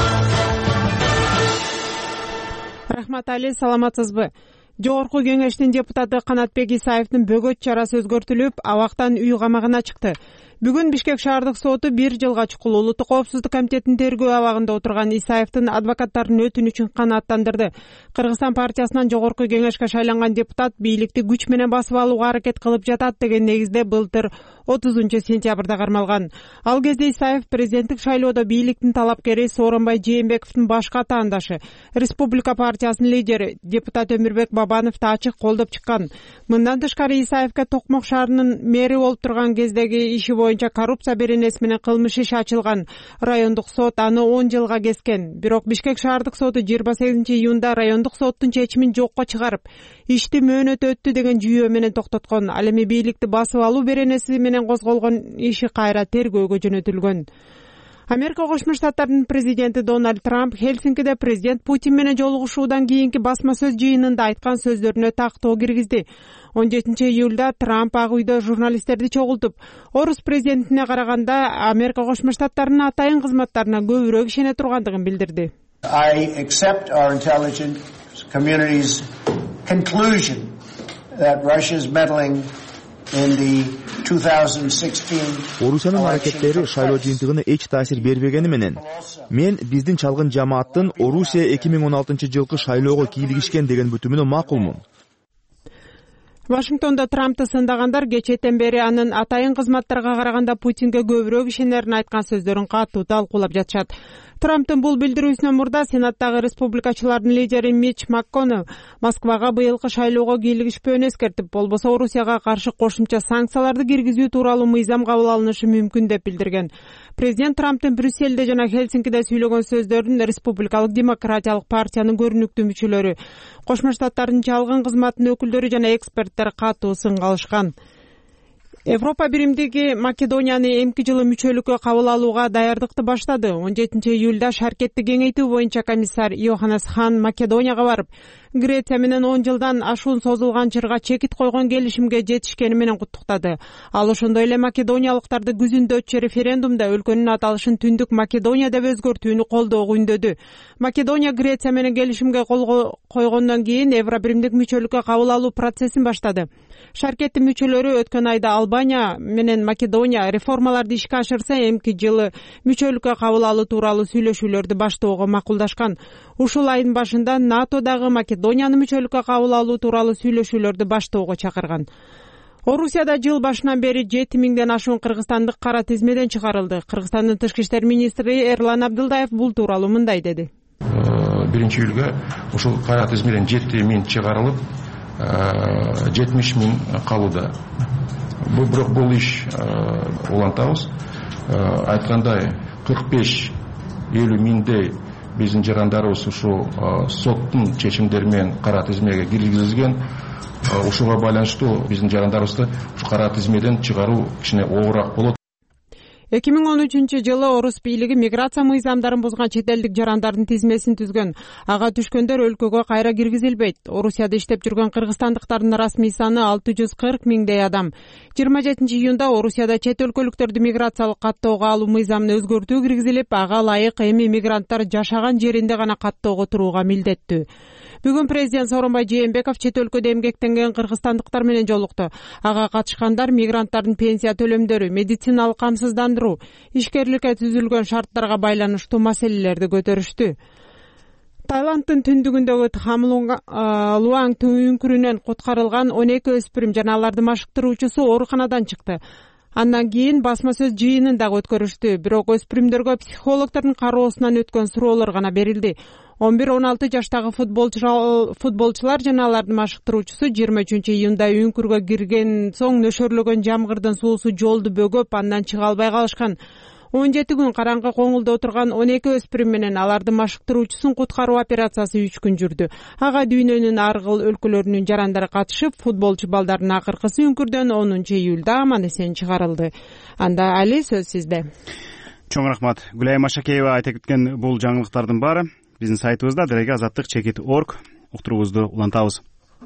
Рахмат Али, саламатсызбы? Жогорку кеңештин депутаты Канатбек Исаевдин бөгөт чарасы өзгөртүлүп, абактан үй камагына чыкты. Бүгүн Бишкек шаардык соту бир жылга чукул улуттук коопсуздук комитетинин тергөө абагында отурган Исаевдин адвокаттарынын өтүнүчүн канааттандырды. Кыргызстан партиясынан жогорку кеңешке шайланган депутат бийликти күч менен басып алууга аракет кылып жатат деген негизде былтыр отузунчу сентябрда кармалган. Ал кезде Исаев президенттик шайлоодо бийликтин талапкери Сооронбай Жээнбековдун башка атаандашы, Республика партиясынын лидери депутат Өмүрбек Бабановду ачык колдоп чыккан. Мындан тышкары Исаевге Токмок шаарынын мэри болуп турган кездеги иши боюнча коррупция беренеси менен кылмыш иш ачылган. Райондук сот аны он жылга кескен. Бирок Бишкек шаардык соту жыйырма сегизинчи июнда райондук соттун чечимин жокко чыгарып, ишти мөөнөт өттү деген жүйөө менен токтоткон. Ал эми бийликти басып алуу беренеси менен козголгон иши кайра тергөөгө жөнөтүлгөн. Америка Кошмо Штаттарынын президенти Дональд Трамп Хельсинкиде президент Путин менен жолугушуудан кийинки басма сөз жыйынында айткан сөздөрүнө тактоо киргизди. он жетинчи июлда Трамп Ак үйдө журналисттерди чогултуп, орус президентине караганда Америка Кошмо Штаттарынын атайын кызматтарына көбүрөөк ишене тургандыгын билдирди. I accept our intelligence community's conclusion that Russia's meddling in the two thousand sixteen Орусиянын аракеттери шайлоо жыйынтыгына эч таасир бербегени менен мен биздин чалгын жамааттын Орусия эки миң он алтынчы жылкы шайлоого кийлигишкен деген бүтүмүнө макулмун. Вашингтонда Трампты сындагандар кечээден бери анын атайын кызматтарга караганда Путинге көбүрөөк ишенерин айткан сөздөрүн катуу талкуулап жатышат. Трамптын бул билдирүүсүнөн мурда Сенаттагы республикачылардын лидери Мич МакКоннелл Москвага быйылкы шайлоого кийлигишпөөнү эскертип, болбосо Орусияга каршы кошумча санкцияларды киргизүү тууралуу мыйзам кабыл алынышы мүмкүн деп билдирген. Президент Трамптын Брюсселде жана Хельсинкиде сүйлөгөн сөздөрүн республикалык демократиялык партиянын көрүнүктүү мүчөлөрү, Кошмо Штаттардын чалгын кызматынын өкүлдөрү жана эксперттер катуу сынга алышкан. Европа биримдиги Македонияны эмки жылы мүчөлүккө кабыл алууга даярдыкты баштады. он жетинчи июлда шаркетти кеңейтүү боюнча комиссар Йоханнес Хан Македонияга барып, Греция менен он жылдан ашуун созулган чырга чекит койгон келишимге жетишкени менен куттуктады. Ал ошондой эле македониялыктарды күзүндө өтчү референдумда өлкөнүн аталышын Түндүк Македония деп өзгөртүүнү колдоого үндөдү. Македония Греция менен келишимге кол койгондон кийин Евро биримдик мүчөлүккө кабыл алуу процессин баштады. Шаркеттин мүчөлөрү өткөн айда Албания менен Македония реформаларды ишке ашырса, эмки жылы мүчөлүккө кабыл алуу тууралуу сүйлөшүүлөрдү баштоого макулдашкан. Ушул айдын башында НАТОдагы Македонияны мүчөлүккө кабыл алуу тууралуу сүйлөшүүлөрдү баштоого чакырган. Орусияда жыл башынан бери жети миңден ашуун кыргызстандык кара тизмеден чыгарылды. Кыргызстандын тышкы иштер министри Эрлан Абдылдаев бул тууралуу мындай деди. биринчи июлга ушул кара тизмеден жети миң чыгарылып, жетимиш миң калууда. Бул бирок бул иш улантабыз. Айткандай кырк беш элүү миңдей биздин жарандарыбыз ушу соттун чечимдери менен кара тизмеге киргизилген. ушуга байланыштуу биздин жарандарыбызды ушу кара тизмеден чыгаруу кичине оорураак болот. эки миң он үчүнчү жылы орус бийлиги миграция мыйзамдарын бузган чет элдик жарандардын тизмесин түзгөн. Ага түшкөндөр өлкөгө кайра киргизилбейт. Орусияда иштеп жүргөн кыргызстандыктардын расмий саны алты жүз кырк миңдей адам. жыйырма жетинчи июнда Орусияда чет өлкөлүктөрдү миграциялык каттоого алуу мыйзамына өзгөртүү киргизилип, ага ылайык эми мигранттар жашаган жеринде гана каттоого турууга милдеттүү. Бүгүн президент Сооронбай Жээнбеков чет өлкөдө эмгектенген кыргызстандыктар менен жолукту. Ага катышкандар мигранттардын пенсия төлөмдөрү, медициналык камсыздандыруу, ишкерликке түзүлгөн шарттарга байланыштуу маселелерди көтөрүштү. Таиланддын түндүгүндөгү Тхамлуанг үңкүрүнөн куткарылган он эки өспүрүм жана аларды машыктыруучусу ооруканадан чыкты. Андан кийин басма сөз жыйынын дагы өткөрүштү. Бирок өспүрүмдөргө психологдордун кароосунан өткөн суроолор гана берилди. он бир он алты жаштагы футболчулар жана алардын машыктыруучусу жыйырма үчүнчү июнда үңкүргө кирген соң нөшөрлөгөн жамгырдын суусу жолду бөгөп, андан чыга албай калышкан. он жети күн караңгы коңулда отурган он эки өспүрүм менен алардын машыктыруучусун куткаруу операциясы үч күн жүрдү. Ага дүйнөнүн ар кыл өлкөлөрүнүн жарандары катышып, футболчу балдардын акыркысы үңкүрдөн онунчу июлда аман эсен чыгарылды. Анда Али, сөз сизде. Чоң рахмат. Гүлай Машакеева айта кеткен бул жаңылыктардын баары биздин сайтыбызда дереге азаттык чекит точка орг уктуруубузду улантабыз.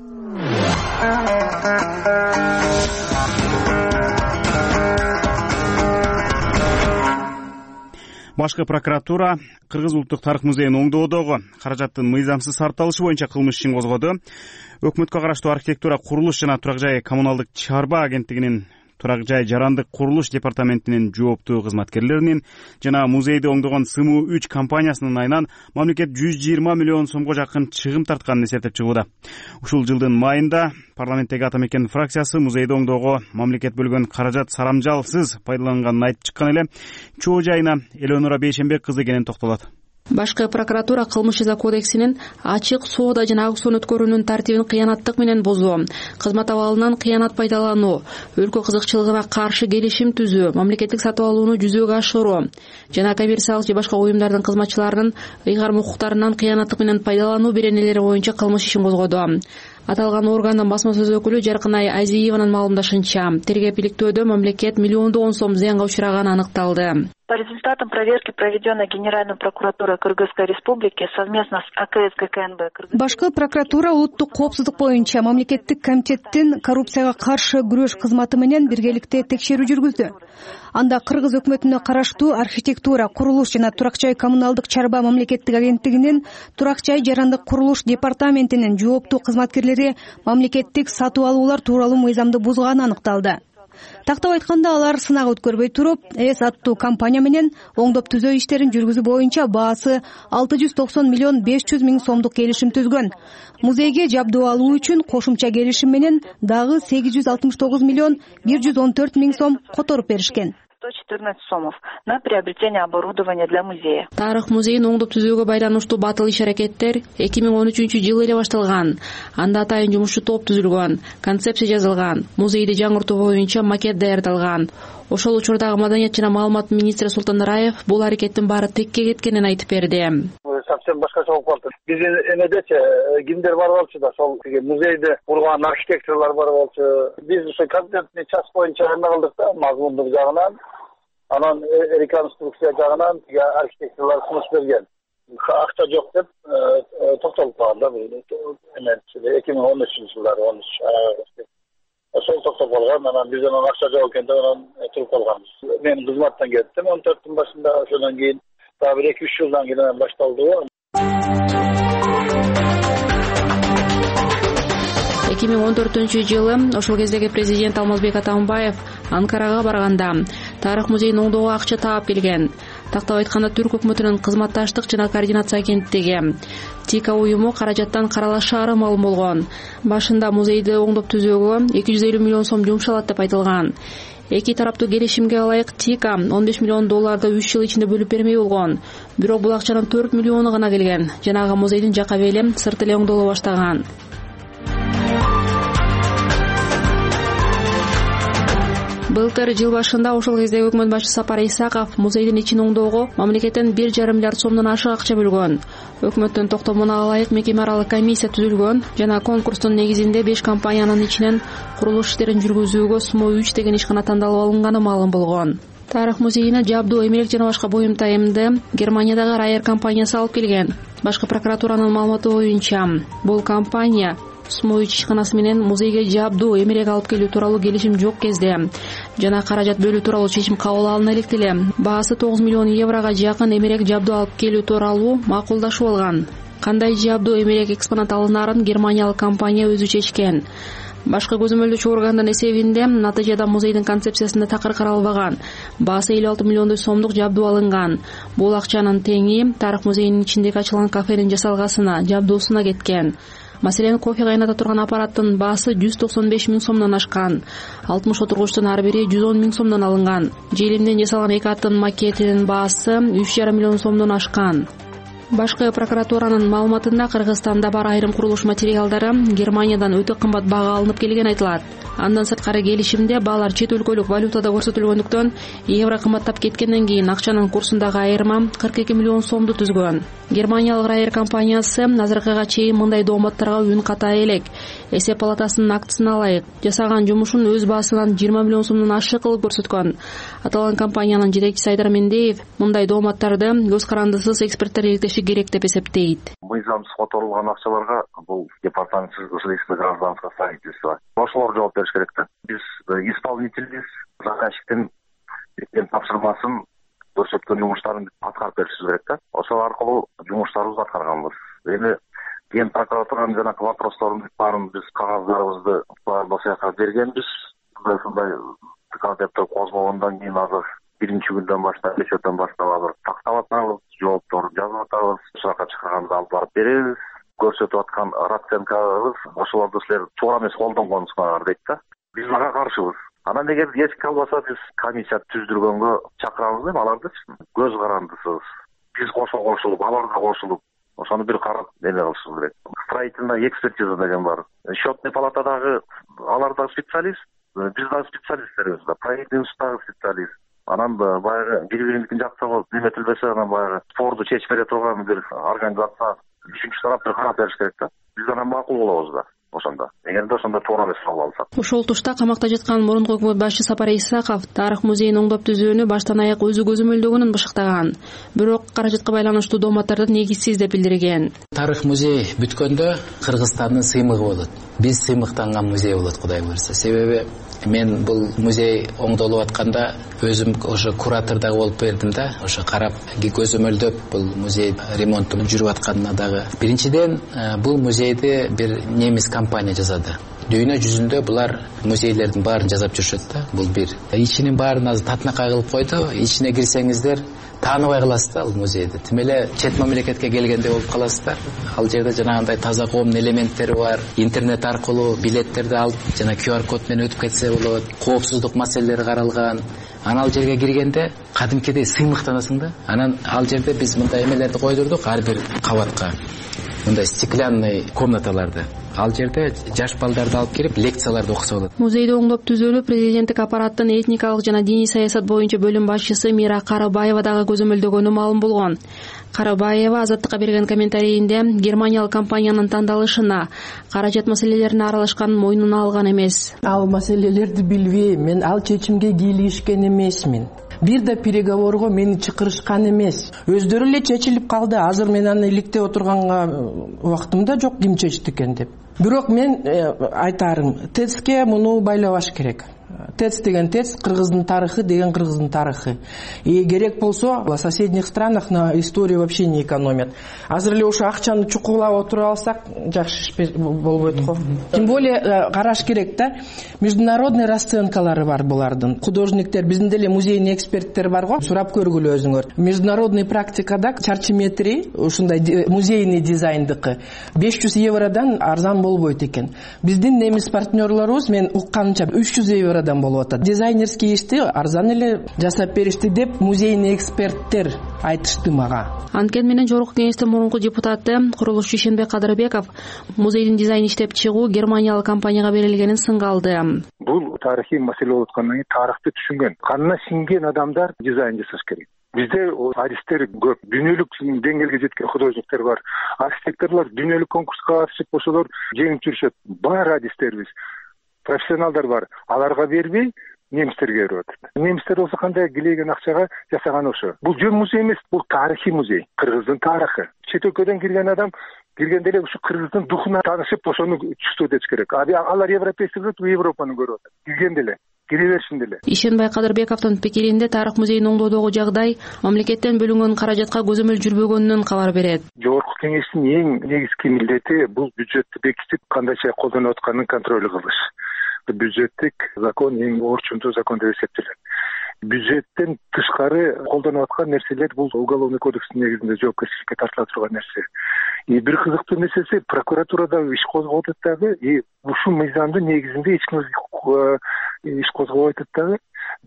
Башкы прокуратура Кыргыз улуттук тарых музейин оңдоодогу каражаттын мыйзамсыз сарпталышы боюнча кылмыш ишин козгоду. Өкмөткө караштуу архитектура, курулуш жана турак жай коммуналдык чарба агенттигинин турак жай жарандык курулуш департаментинин жооптуу кызматкерлеринин жана музейди оңдогон СМУ үч компаниясынын айынан мамлекет жүз жыйырма миллион сомго жакын чыгым тартканын эсептеп чыгууда. Ушул жылдын майында парламенттеги ата мекен фракциясы музейди оңдоого мамлекет бөлгөн каражат сарамжалсыз пайдаланганын айтып чыккан эле чоо жайына Элеонора Бейшенбек кызы кенен токтолот. Башкы прокуратура кылмыш жаза кодексинин ачык соода жана аукцион өткөрүүнүн тартибин кыянаттык менен бузуу, кызмат абалынан кыянат пайдалануу, өлкө кызыкчылыгына каршы келишим түзүү, мамлекеттик сатып алууну жүзөгө ашыруу жана коммерциялык же башка уюмдардын кызматчыларынын ыйгарым укуктарынан кыянаттык менен пайдалануу беренелери боюнча кылмыш ишин козгоду. Аталган органдын басма сөз өкүлү Жаркынай Азиеванын маалымдашынча, тергеп-иликтөөдө мамлекет миллиондогон сом зыянга учураганы аныкталды. По результатам проверки, проведенной Генеральной прокуратурой Кыргызской Республики совместно с АКС ГКНБ. Башкы прокуратура улуттук коопсуздук боюнча мамлекеттик комитеттин коррупцияга каршы күрөш кызматы менен биргеликте текшерүү жүргүздү. Анда Кыргыз өкмөтүнө караштуу архитектура, курулуш жана турак жай коммуналдык чарба мамлекеттик агенттигинин турак жай жарандык курулуш департаментинин жооптуу кызматкерлери мамлекеттик сатып алуулар тууралуу мыйзамды бузганы аныкталды. Тактап айтканда, алар сынак өткөрбөй туруп, эс аттуу компания менен оңдоп түзөө иштерин жүргүзүү боюнча баасы алты жүз токсон миллион беш жүз миң сомдук келишим түзгөн. Музейге жабдуу алуу үчүн кошумча келишим менен дагы сегиз жүз алтымыш тогуз миллион бир жүз он төрт миң сом которуп беришкен. сто четырнадцать сомов на приобретение оборудования для музея. Тарых музейин оңдоп түзүүгө байланыштуу батыл иш-аракеттер эки миң он үчүнчү жылы эле башталган. Анда атайын жумушчу топ түзүлгөн, концепция жазылган, музейди жаңыртуу боюнча макет даярдалган. Ошол учурдагы маданият жана маалымат министри Султан Раев бул аракеттин баары текке кеткенин айтып берди. Совсем башкача болуп калды. Биздин эмедечи кимдер бар болчу да, сол музейди курган архитекторлор бар болчу. Биз ошо конкретный час боюнча эме кылдык да, мазмундук жагынан, анан реконструкция жагынан архитекторлор сунуш берген. Акча жок деп токтолуп калган да, эки миң он үчүнчү жылдары он үч ошол токтоп калган. Анан биз анан акча жок экен деп анан туруп калганбыз. Мен кызматтан кеттим он төрттүн башында, ошондон кийин дагы бир эки үч жылдан кийин башталды. эки миң он төртүнчү жылы ошол кездеги президент Алмазбек Атамбаев Анкарага барганда тарых музейин оңдоого акча таап келген. Тактап айтканда, Түрк өкмөтүнүн кызматташтык жана координация агенттиги ТИКА уюму каражаттан каралашаары маалым болгон. Башында музейди оңдоп түзөөгө эки жүз элүү миллион сом жумшалат деп айтылган. Эки тараптуу келишимге ылайык ТИКА он беш миллион долларды үч жыл ичинде бөлүп бермей болгон. Бирок бул акчанын төрт миллиону гана келген. Жанагы музейдин жак абели сырт эле оңдоло баштаган. Былтыр жыл башында ошол кезде өкмөт башчысы Сапар Исаков музейдин ичин оңдоого мамлекеттен бир жарым миллиард сомдон ашык акча бөлгөн. Өкмөттүн токтомуна ылайык мекеме аралык комиссия түзүлгөн жана конкурстун негизинде беш компаниянын ичинен курулуш иштерин жүргүзүүгө Сумо үч деген ишкана тандалып алынганы маалым болгон. Тарых музейине жабдуу, эмерек жана башка буюм тайымды Германиядагы Райер компаниясы алып келген. Башкы прокуратуранын маалыматы боюнча, бул компания Сумо үч ишканасы менен музейге жабдуу, эмерек алып келүү тууралуу келишим жок кезде жана каражат бөлүү тууралуу чечим кабыл алына элек деле баасы тогуз миллион еврого жакын эмерек жабдуу алып келүү тууралуу макулдашып алган. Кандай жабдуу, эмерек экспонат алынаарын германиялык компания өзү чечкен. Башкы көзөмөлдөөчү органдын эсебинде натыйжада музейдин концепциясында такыр каралбаган. Баасы элүү алты миллиондой сомдук жабдуу алынган. Бул акчанын теңи Тарых музейинин ичиндеги ачылган кафенин жасалгасына, жабдуусуна кеткен. Маселен, кофе кайната турган аппараттын баасы жүз токсон беш миң сомдон ашкан. алтымыш отургучтун ар бири жүз он миң сомдон алынган. Желимден жасалган эки аттын макетинин баасы үч жарым миллион сомдон ашкан. Башкы прокуратуранын маалыматында Кыргызстанда бар айрым курулуш материалдары Германиядан өтө кымбат бага алынып келген айтылат. Андан сырткары келишимде баалар чет өлкөлүк валютада көрсөтүлгөндүктөн евро кымбаттап кеткенден кийин акчанын курсундагы айырма кырк эки миллион сомду түзгөн. Германиялык Райер компаниясы азыркыга чейин мындай дооматтарга үн ката элек. Эсеп палатасынын актысына ылайык жасаган жумушун өз баасынан жыйырма миллион сомдон ашык кылып көрсөткөн. Аталган компаниянын жетекчиси Айдар Мендеев мындай дооматтарды көз карандысыз эксперттер иликтеши керек деп эсептейт. Мыйзамсыз которулган акчаларга бул департамент жилищно гражданского строительства ошолор жооп бериш керек да. Биз исполнительбиз, заказчиктин тапшырмасын көрсөткөн жумуштарын аткарып беришибиз керек да. Ошол аркылуу жумуштарыбызды аткарганбыз. Эми ген прокуратуранын жанагы вопросторун баарын биз кагаздарыбызды башка бергенбиз. Ушундай кадептер козгогондон кийин азыр биринчи күндөн баштап, кечөөдөн баштап азыр тактап атабыз, жоопторду жазып атабыз, суракка чакырганда алып барып беребиз. Көрсөтүп аткан расценкабыз ошолорду силер туура эмес колдонгонуңар дейт да. Биз ага каршыбыз. Анан эгер эч калбаса биз комиссия түздүргөнгө чакырабыз деп аларды көз карандысыз. Биз кошо кошулуп, алар да кошулуп, ошону бир карап эме кылышыбыз керек. Строительная экспертиза деген бар. Счетный палатадагы алар да специалист, биз да специалисттербиз да, проектный дагы специалист. Анан баягы бири-биринин жактап эметилбесе, анан баягы спорду чечип бере турган бир организация үчүнчү тарап бир карап бериш керек да. Биз анан макул болобуз да. Ошондо эгерде ошондо туура эмес кабыл алсак. Ошол тушта камакта жаткан мурунку өкмөт башчысы Сапар Исаков Тарых музейин оңдоп түзүүнү баштан аяк өзү көзөмөлдөгөнүн бышыктаган. Бирок каражатка байланыштуу дооматтарды негизсиз деп билдирген. Тарых музей бүткөндө Кыргызстандын сыймыгы болот. Биз сыймыктанган музей болот, Кудай буйрса. Себеби мен бул музей оңдолуп атканда өзүм ошо куратор дагы болуп бердим да, ошо карап көзөмөлдөп бул музей ремонту жүрүп атканына дагы. Биринчиден бул музейди бир немис компания жасады. Дүйнө жүзүндө булар музейлердин баарын жасап жүрүшөт да. Бул бир. Ичинин баарын азыр татынакай кылып койду. Ичине кирсеңиздер тааныбай каласыздар ал музейди. Тим эле чет мамлекетке келгендей болуп каласыздар. Ал жерде жанагындай таза коомдун элементтери бар. Интернет аркылуу билеттерди алып, жана ку ар код менен өтүп кетсе болот. Коопсуздук маселелери каралган. Анан ал жерге киргенде кадимкидей сыймыктанасың да. Анан ал жерде биз мындай эмелерди койдурдук ар бир кабатка. Мындай стеклянный комнаталарды. Ал жерде жаш балдарды алып келип лекцияларды окуса болот. Музейди оңдоп түзүүнү президенттик аппараттын этникалык жана диний саясат боюнча бөлүм башчысы Мира Карыбаева дагы көзөмөлдөгөнү маалым болгон. Карыбаева Азаттыкка берген комментарийинде германиялык компаниянын тандалышына, каражат маселелерине аралашканын мойнуна алган эмес. Ал маселелерди билбейм, мен ал чечимге кийлигишкен эмесмин. Бир да переговорго мени чакырышкан эмес. Өздөрү эле чечилип калды. Азыр мен аны иликтеп отурганга убактымда жок, ким чечти экен деп. Бирок мен айтарым, ТЭЦке муну байлабаш керек. ТЭЦ деген ТЭЦ, Кыргыздын тарыхы деген Кыргыздын тарыхы. И керек болсо, в соседних странах на историю вообще не экономят. Азыр эле ошо акчаны чукулап отуруп алсак, жакшы болбойт го. Тем более караш керек да. Международный расценкалары бар булардын. Художниктер, биздин деле музейный эксперттер бар го. Сурап көргүлө өзүңөр. Международный практикада чарчы метри ушундай музейный дизайндыкы беш жүз евродан арзан болбойт экен. Биздин немис партнерлорубуз мен укканымча үч жүз евродан болуп атат. Дизайнерский ишти арзан эле жасап беришти деп музейный эксперттер айтышты мага. Анткени менен жогорку кеңештин мурунку депутаты курулушчу Ишенбек Кадырбеков музейдин дизайн иштеп чыгуу германиялык компанияга берилгенин сынга алды. бул тарыхый маселе болуп аткандан кийин тарыхты түшүнгөн, канына сиңген адамдар дизайн жасаш керек. Бизде адистер көп, дүйнөлүк деңгээлге жеткен художниктер бар, архитекторлор дүйнөлүк конкурска катышып ошолор жеңип жүрүшөт. Бар адистерибиз, профессионалдар бар. Аларга бербей немистерге берип атат. Немистер болсо кандай килеген акчага жасаган ошо. Бул жөн музей эмес, бул тарыхый музей. Кыргыздын тарыхы. Чет өлкөдөн кирген адам киргенде эле ушу кыргыздын духуна таанышып, ошону чувствовать этиш керек. Алар европейский көрөт, Европаны көрүп атат. Киргенде эле кире беришинде эле. Ишенбай Кадырбековдун пикиринде тарых музейин оңдоодогу жагдай мамлекеттен бөлүнгөн каражатка көзөмөл жүрбөгөнүнөн кабар берет. Жогорку кеңештин эң негизги милдети бул бюджетти бекитип, кандайча колдонуп атканын контроль кылыш. Бюджеттик закон эң орчундуу закон деп эсептелет. Бюджеттен тышкары колдонуп аткан нерселер бул уголовный кодекстин негизинде жоопкерчиликке тартыла турган нерсе. И бир кызыктуу нерсеси, прокуратурада иш козголуп атат дагы, и ушул мыйзамдын негизинде эч ким иш козгобойт дагы.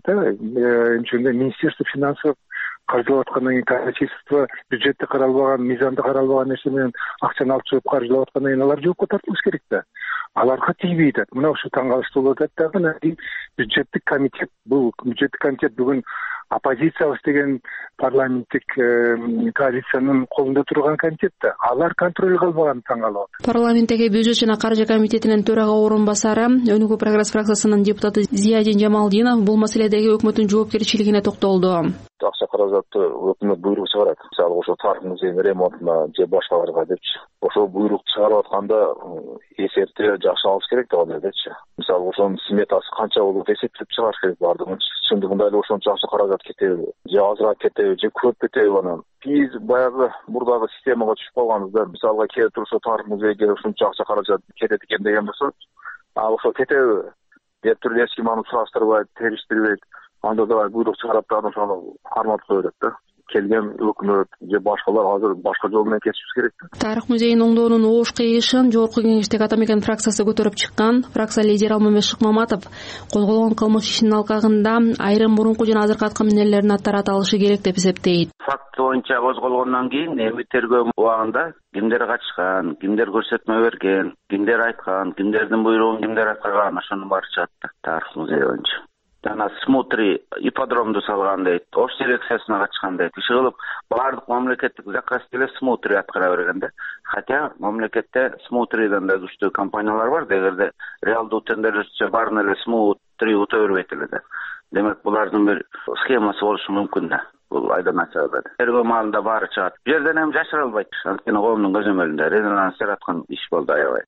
Ошондо Министерство финансов каржылап аткандан кийин, казначейство бюджетте каралбаган, мыйзамда каралбаган нерсе менен акчаны алып чыгып каржылап аткандан кийин алар жоопко тартылыш керек да. Аларга тийбейт. Мына ушу таң калыштуу болуп атат дагы. Бюджеттик комитет, бул бюджеттик комитет бүгүн оппозициябыз деген парламенттик коалициянын колунда турган комитет да. Алар контроль кылбаган таң калып атат. Парламенттеги бюджет жана каржы комитетинин төрага орун басары, Өнүгүү прогресс фракциясынын депутаты Зиядин Жамалдинов бул маселедеги өкмөттүн жоопкерчилигине токтолду. Акча каражатты өкмөт буйрук чыгарат. Мисалы ошо тарых музейинин ремонтуна же башкаларга депчи. Ошол буйрук чыгарып атканда эсепти жакшы алыш керек деп ойлойдучу. Мисалы ошонун сметасы канча болуп эсептеп чыгарыш керек баардыгын. Чындыгында эле ошончо акча каражат кетеби, же азыраак кетеби, же көп кетеби анан. Биз баягы мурдагы системага түшүп калганбызда, мисалга келип турса тарых музейге ушунча акча каражат кетет экен деген болсо, а ошо кетеби деп туруп эч ким аны сураштырбайт, териштирбейт. Анда да буйрук чыгарып да ошону кармап кое берет да. Келген өкмөт же башкалар азыр башка жол менен кетишибиз керек да. Тарых музейин оңдоонун оош кыйышын жогорку кеңештеги Ата Мекен фракциясы көтөрүп чыккан. Фракция лидери Алмамет Шыкмаматов козголгон кылмыш ишинин алкагында айрым мурунку жана азыркы аткаминерлердин аттары аталышы керек деп эсептейт. Факт боюнча козголгондон кийин эми тергөө убагында кимдер качкан, кимдер көрсөтмө берген, кимдер айткан, кимдердин буйругун кимдер аткарган, ошонун баары чыгат да тарых музеи боюнча. Жана смотри ипподромду салган дейт, ош селекциясына катышкан дейт. Иши кылып баардык мамлекеттик заказ деле смотри аткара берген да. Хотя мамлекетте смотриден да күчтүү компаниялар бар, дегерде реалдуу тендерлерче баарын эле смотри ута бербейт эле да. Демек булардын бир схемасы болушу мүмкүн да. Бул айдан ачык да. Тергөө маалында баары чыгат. Бу жерден эми жашыра албайт. Анткени коомдун көзөмөлүндө резонанс жараткан иш болду аябай.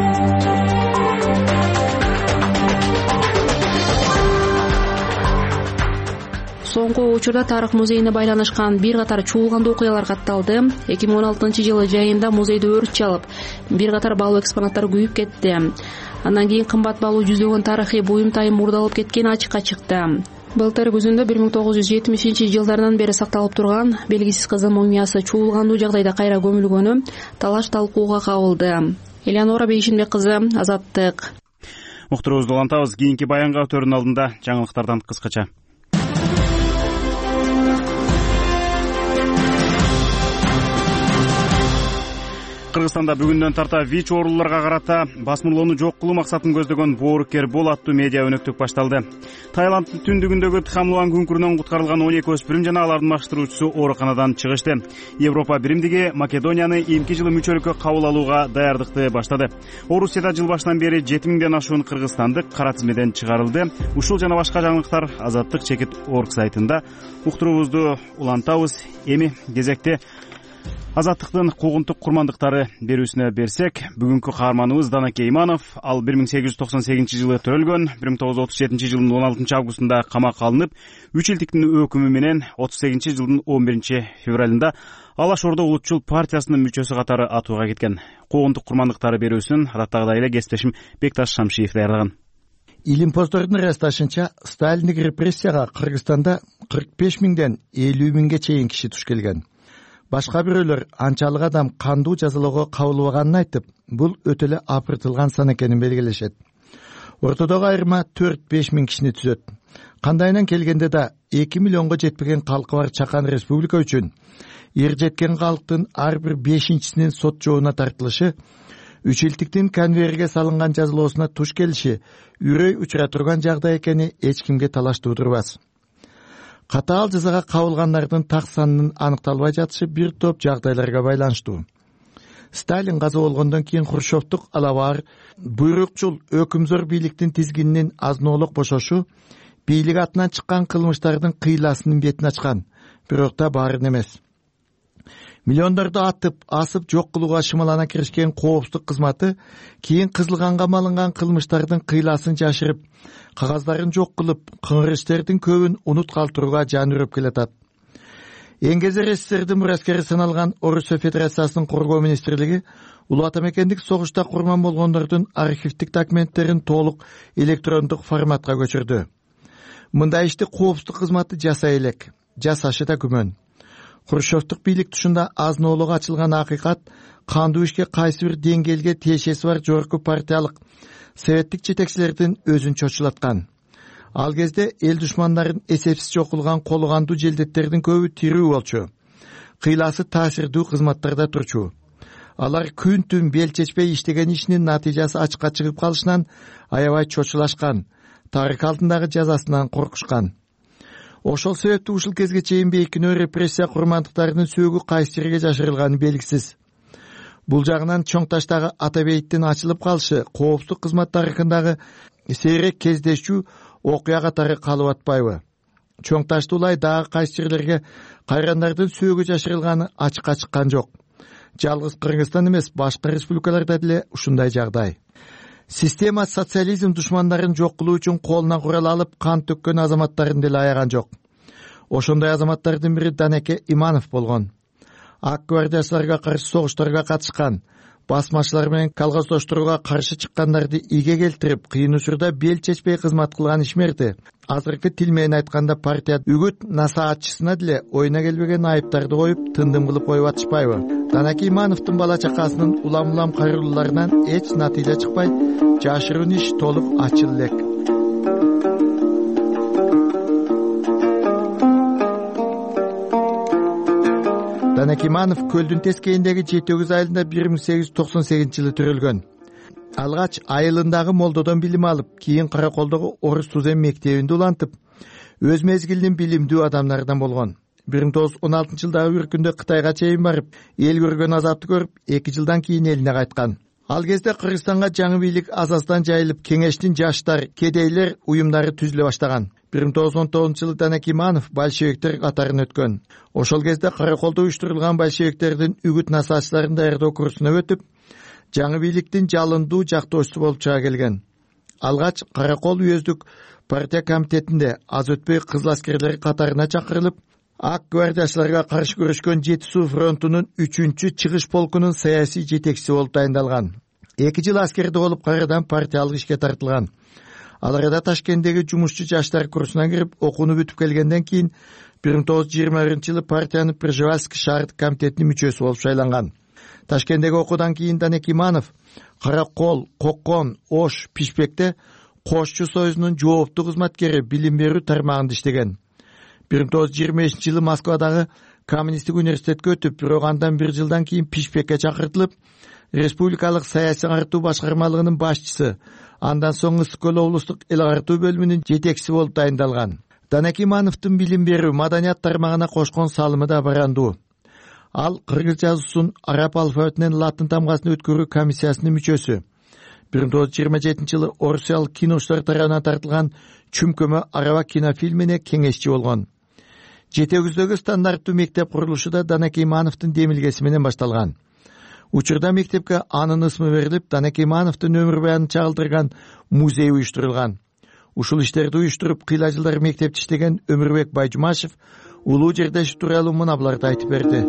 Соңку учурда тарых музейине байланышкан бир катар чуулгандуу окуялар катталды. эки миң он алтынчы жылы жайында музейде өрт чалып, бир катар баалуу экспонаттар күйүп кетти. Андан кийин кымбат баалуу жүздөгөн тарыхый буюм тайым мурдалып кеткени ачыкка чыкты. Былтыр күзүндө бир миң тогуз жүз жетимишинчи жылдардан бери сакталып турган белгисиз кыздын мумиясы чуулгандуу жагдайда кайра көмүлгөнү талаш талкууга кабылды. Элеонора Бейшинбек кызы, Азаттык. Уктуруубузду улантабыз. Кийинки баянга өтөрүнүн алдында жаңылыктардан кыскача. Кыргызстанда бүгүндөн тарта ВИЧ ооруларга карата басмырлоону жок кылуу максатын көздөгөн боорукер бол аттуу медиа өнөктүк башталды. Таиланддын түндүгүндөгү Тхамлуан күңкүрүнөн куткарылган он эки өспүрүм жана алардын маштыруучусу ооруканадан чыгышты. Европа биримдиги Македонияны эмки жылы мүчөлүккө кабыл алууга даярдыкты баштады. Орусияда жыл башынан бери жети миңден ашуун кыргызстандык кара тизмеден чыгарылды. Ушул жана башка жаңылыктар Азаттык чекит орг сайтында. Уктуруубузду улантабыз. Эми кезекте Азаттыктын куугунтук курмандыктары берүүсүнө берсек, бүгүнкү каарманыбыз Дана Кейманов, ал бир миң сегиз жүз токсон сегизинчи жылы төрөлгөн, бир миң тогуз жүз отуз жетинчи жылдын он алтынчы августунда камакка алынып, үч жылдыктын өкүмү менен отуз сегизинчи жылдын он биринчи февралында Алаш Ордо улутчул партиясынын мүчөсү катары атууга кеткен. Куугунтук курмандыктары берүүсүн адаттагыдай эле кесиптешим Бекташ Шамшиев даярдаган. Илимпоздордун ырасташынча, Сталиндик репрессияга Кыргызстанда кырк беш миңден элүү миңге чейин киши туш келген. Башка бирөөлөр анчалык адам кандуу жазалоого кабылбаганын айтып, бул өтө эле апыртылган сан экенин белгилешет. Ортодогу айырма төрт беш миң кишини түзөт. Кандайынан келгенде да эки миллионго жетпеген калкы бар чакан республика үчүн эр жеткен калктын ар бир бешинчисинин сот жообуна тартылышы үч илтиктин конвейерге салынган жазылуусуна туш келиши үрөй учура турган жагдай экени эч кимге талаш туудурбас. Катаал жазага кабылгандардын так санынын аныкталбай жатышы бир топ жагдайларга байланыштуу. Сталин каза болгондон кийин Хрущевдук алабаар буйрукчул өкүмзөр бийликтин тизгининин азноолук бошошу бийлик атынан чыккан кылмыштардын кыйласынын бетин ачкан, бирок да баарын эмес. Миллиондорду атып, асып жок кылууга шымалана киришкен коопсуздук кызматы кийин кызылганга малынган кылмыштардын кыйласын жашырып, кагаздарын жок кылып, кыңыр иштердин көбүн унут калтырууга жан үрөп келатат. Энгезер СССРдин мураскери саналган Орусия Федерациясынын коргоо министрлиги улуу ата мекендик согушта курман болгондордун архивдик документтерин толук электрондук форматка көчүрдү. Мындай ишти коопсуздук кызматы жасай элек, жасашы да күмөн. Хрущевдук бийлик тушунда азноолугу ачылган акыйкат кандуу ишке кайсы бир деңгээлге тиешеси бар жогорку партиялык советтик жетекчилердин өзүн чочулаткан. Ал кезде эл душмандарын эсепсиз жокулган колу кандуу желдеттердин көбү тирүү болчу. Кыйласы таасирдүү кызматтарда турчу. Алар күн түн бел чечпей иштеген ишинин натыйжасы ачыкка чыгып калышынан аябай чочулашкан, тарых алдындагы жазасынан коркушкан. Ошол себептүү ушул кезге чейин бейкинөө репрессия курмандыктарынын сөөгү кайсы жерге жашырылганы белгисиз. Бул жагынан чоң таштагы Атабейиттин ачылып калышы коопсуздук кызмат тарыхындагы сейрек кездешүү окуя катары калып атпайбы? Чоң ташты улай дагы кайсы жерлерге кайрандардын сөөгү жашырылганы ачыкка чыккан жок. Жалгыз Кыргызстан эмес, башка республикаларда деле ушундай жагдай. Система социализм душмандарын жок кылуу үчүн колуна курал алып кан төккөн азаматтарын деле аяган жок. Ошондой азаматтардын бири Данеке Иманов болгон. Ак гвардиячыларга каршы согуштарга катышкан, басмачылар менен колхоздоштурууга каршы чыккандарды ийге келтирип, кыйын учурда бел чечпей кызмат кылган ишмерди. Азыркы тил менен айтканда партия үгүт насаатчысына деле оюна келбеген айыптарды коюп, тындым кылып коюп атышпайбы? Данеке Имановдун бала чакасынын улам-улам кайрылууларынан эч натыйжа чыкпай, жашыруун иш толуп ачыл элек. Данеке Иманов Көлдүн тескейиндеги жети өгүз айылында бир миң сегиз жүз токсон сегизинчи жылы төрөлгөн. Алгач айылындагы молдодон билим алып, кийин Караколдогу Орус Тузем мектебинде улантып, өз мезгилинин билимдүү адамдарынан болгон. бир миң тогуз жүз он алтынчы жылдагы бир күндө Кытайга чейин барып, эл көргөн азапты көрүп, эки жылдан кийин элине кайткан. Ал кезде Кыргызстанга жаңы бийлик асастан жайылып, кеңештин жаштар, кедейлер уюмдары түзүлө баштаган. бир миң тогуз жүз он тогузунчу жылы Данеке Иманов большевиктер катарын өткөн. Ошол кезде Караколдо уюштурулган большевиктердин үгүт насаатчыларын даярдоо курсуна өтүп, жаңы бийликтин жалындуу жактоочусу болуп чыга келген. Алгач Каракол уездик партия комитетинде аз өтпөй кызыл аскерлер катарына чакырылып, ак гвардиячыларга каршы күрөшкөн жети суу фронтунун үчүнчү чыгыш полкунун саясий жетекчиси болуп дайындалган. эки жыл аскерде болуп кайрадан партиялык ишке тартылган. Ал арада Ташкенттеги жумушчу жаштар курсуна кирип, окууну бүтүп келгенден кийин бир миң тогуз жүз жыйырма биринчи жылы партиянын Пржевальский шаардык комитетинин мүчөсү болуп шайланган. Ташкенттеги окуудан кийин Данеке Иманов Каракол, Кокон, Ош, Пишпекте Кошчу союзунун жооптуу кызматкери билим берүү тармагында иштеген. бир миң тогуз жүз жыйырма бешинчи жылы Москвадагы коммунисттик университетке өтүп, бирок андан бир жылдан кийин Пишпекке чакыртылып, республикалык саясий артуу башкармалыгынын башчысы, андан соң Ысык көл облустук эл артуу бөлүмүнүн жетекчиси болуп дайындалган. Данеке Имановдун билим берүү, маданият тармагына кошкон салымы да барандуу. Ал кыргыз жазуусун араб алфавитинен латын тамгасын өткөрүү комиссиясынын мүчөсү. бир миң тогуз жүз жыйырма жетинчи жылы Орусиялык киночулар тарабынан тартылган Чүмкөмө араба кинофильмине кеңешчи болгон. Жети өгүздөгү стандарттуу мектеп курулушу да Данеке Имановдун демилгеси менен башталган. Учурда мектепке анын ысмы берилип, Данеке Имановдун өмүр баянын чагылдырган музей уюштурулган. Ушул иштерди уюштуруп, кыйла жылдар мектепте иштеген Өмүрбек Байжумашев улуу жердеши тууралуу мына буларды айтып берди.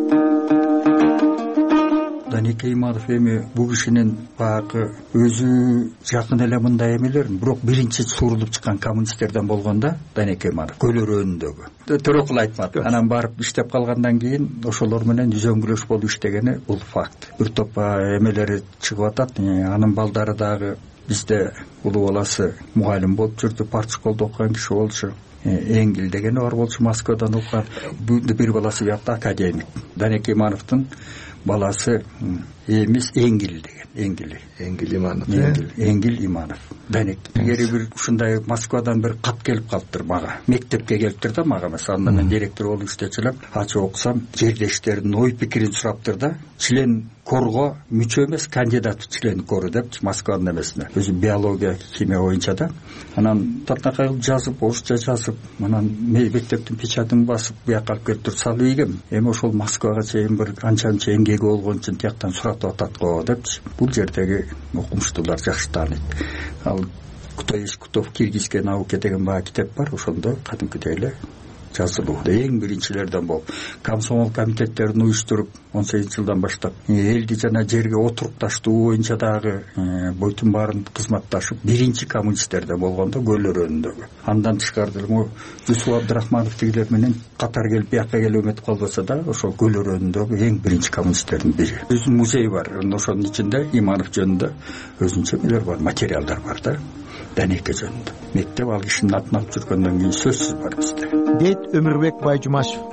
Данеке Иманов эми бул кишинин баягы өзү жакын эле мындай эмелерин, бирок биринчи сурулуп чыккан коммунисттерден болгон да Данеке Иманов көлөрөөнүндөгү. Төрөкул айтмады. Анан барып иштеп калгандан кийин ошолор менен үзөңгүлөш болуп иштегени бул факт. Бир топ эмелери чыгып атат. Анын балдары дагы бизде улуу баласы мугалим болуп жүрдү, партшколдо окуган киши болчу. эңгил деген бар болчу Москвадан окуган. Бир баласы биякта академик. Данеке Имановдун баласы эмес Эңгил деген. Эңгил Эңгил Иманов. Эңгил Иманов. Данек. Эгер бир ушундай Москвадан бир кат келип калыптыр мага. Мектепке келиптир да мага. Мисалы мен директор болуп иштечү ачып окусам, жердештердин ой пикирин сураптыр да. Член корго мүчө эмес, кандидат член кору деп Москванын эмесине. Өзү биология, химия боюнча да. Анан татнакай жазып, орусча жазып, анан мектептин печатын басып, бияка алып келип туруп салып ийгем. Эми ошол Москвага чейин бир анча-анча эмгеги болгон үчүн тияктан сурап атат го депчи. Бул жердеги окумуштуулар жакшы тааныйт. Ал кто есть кто в киргизской науке деген баягы китеп бар, ошондо кадимкидей эле жазылуу. Эң биринчилерден болуп, комсомол комитеттерин уюштуруп он сегизинчи жылдан баштап элди жана жерге отурукташтуу боюнча дагы бойтун баарын кызматташып биринчи коммунисттерден болгондо Көл-Өрөөнүндөгү. Андан тышкары деле Жусуп Абдрахманов тигилер менен катар келип бияка келип өмөт калбаса да, ошол Көл-Өрөөнүндөгү эң биринчи коммунисттердин бири. Өзүнүн музей бар, ошонун ичинде Иманов жөнүндө өзүнчө эмелер бар, материалдар бар да. Данеке жөнүндө. Мектеп ал кишинин атын алып жүргөндөн кийин сөзсүз бар бизде. Дейт Өмүрбек Байжумашев.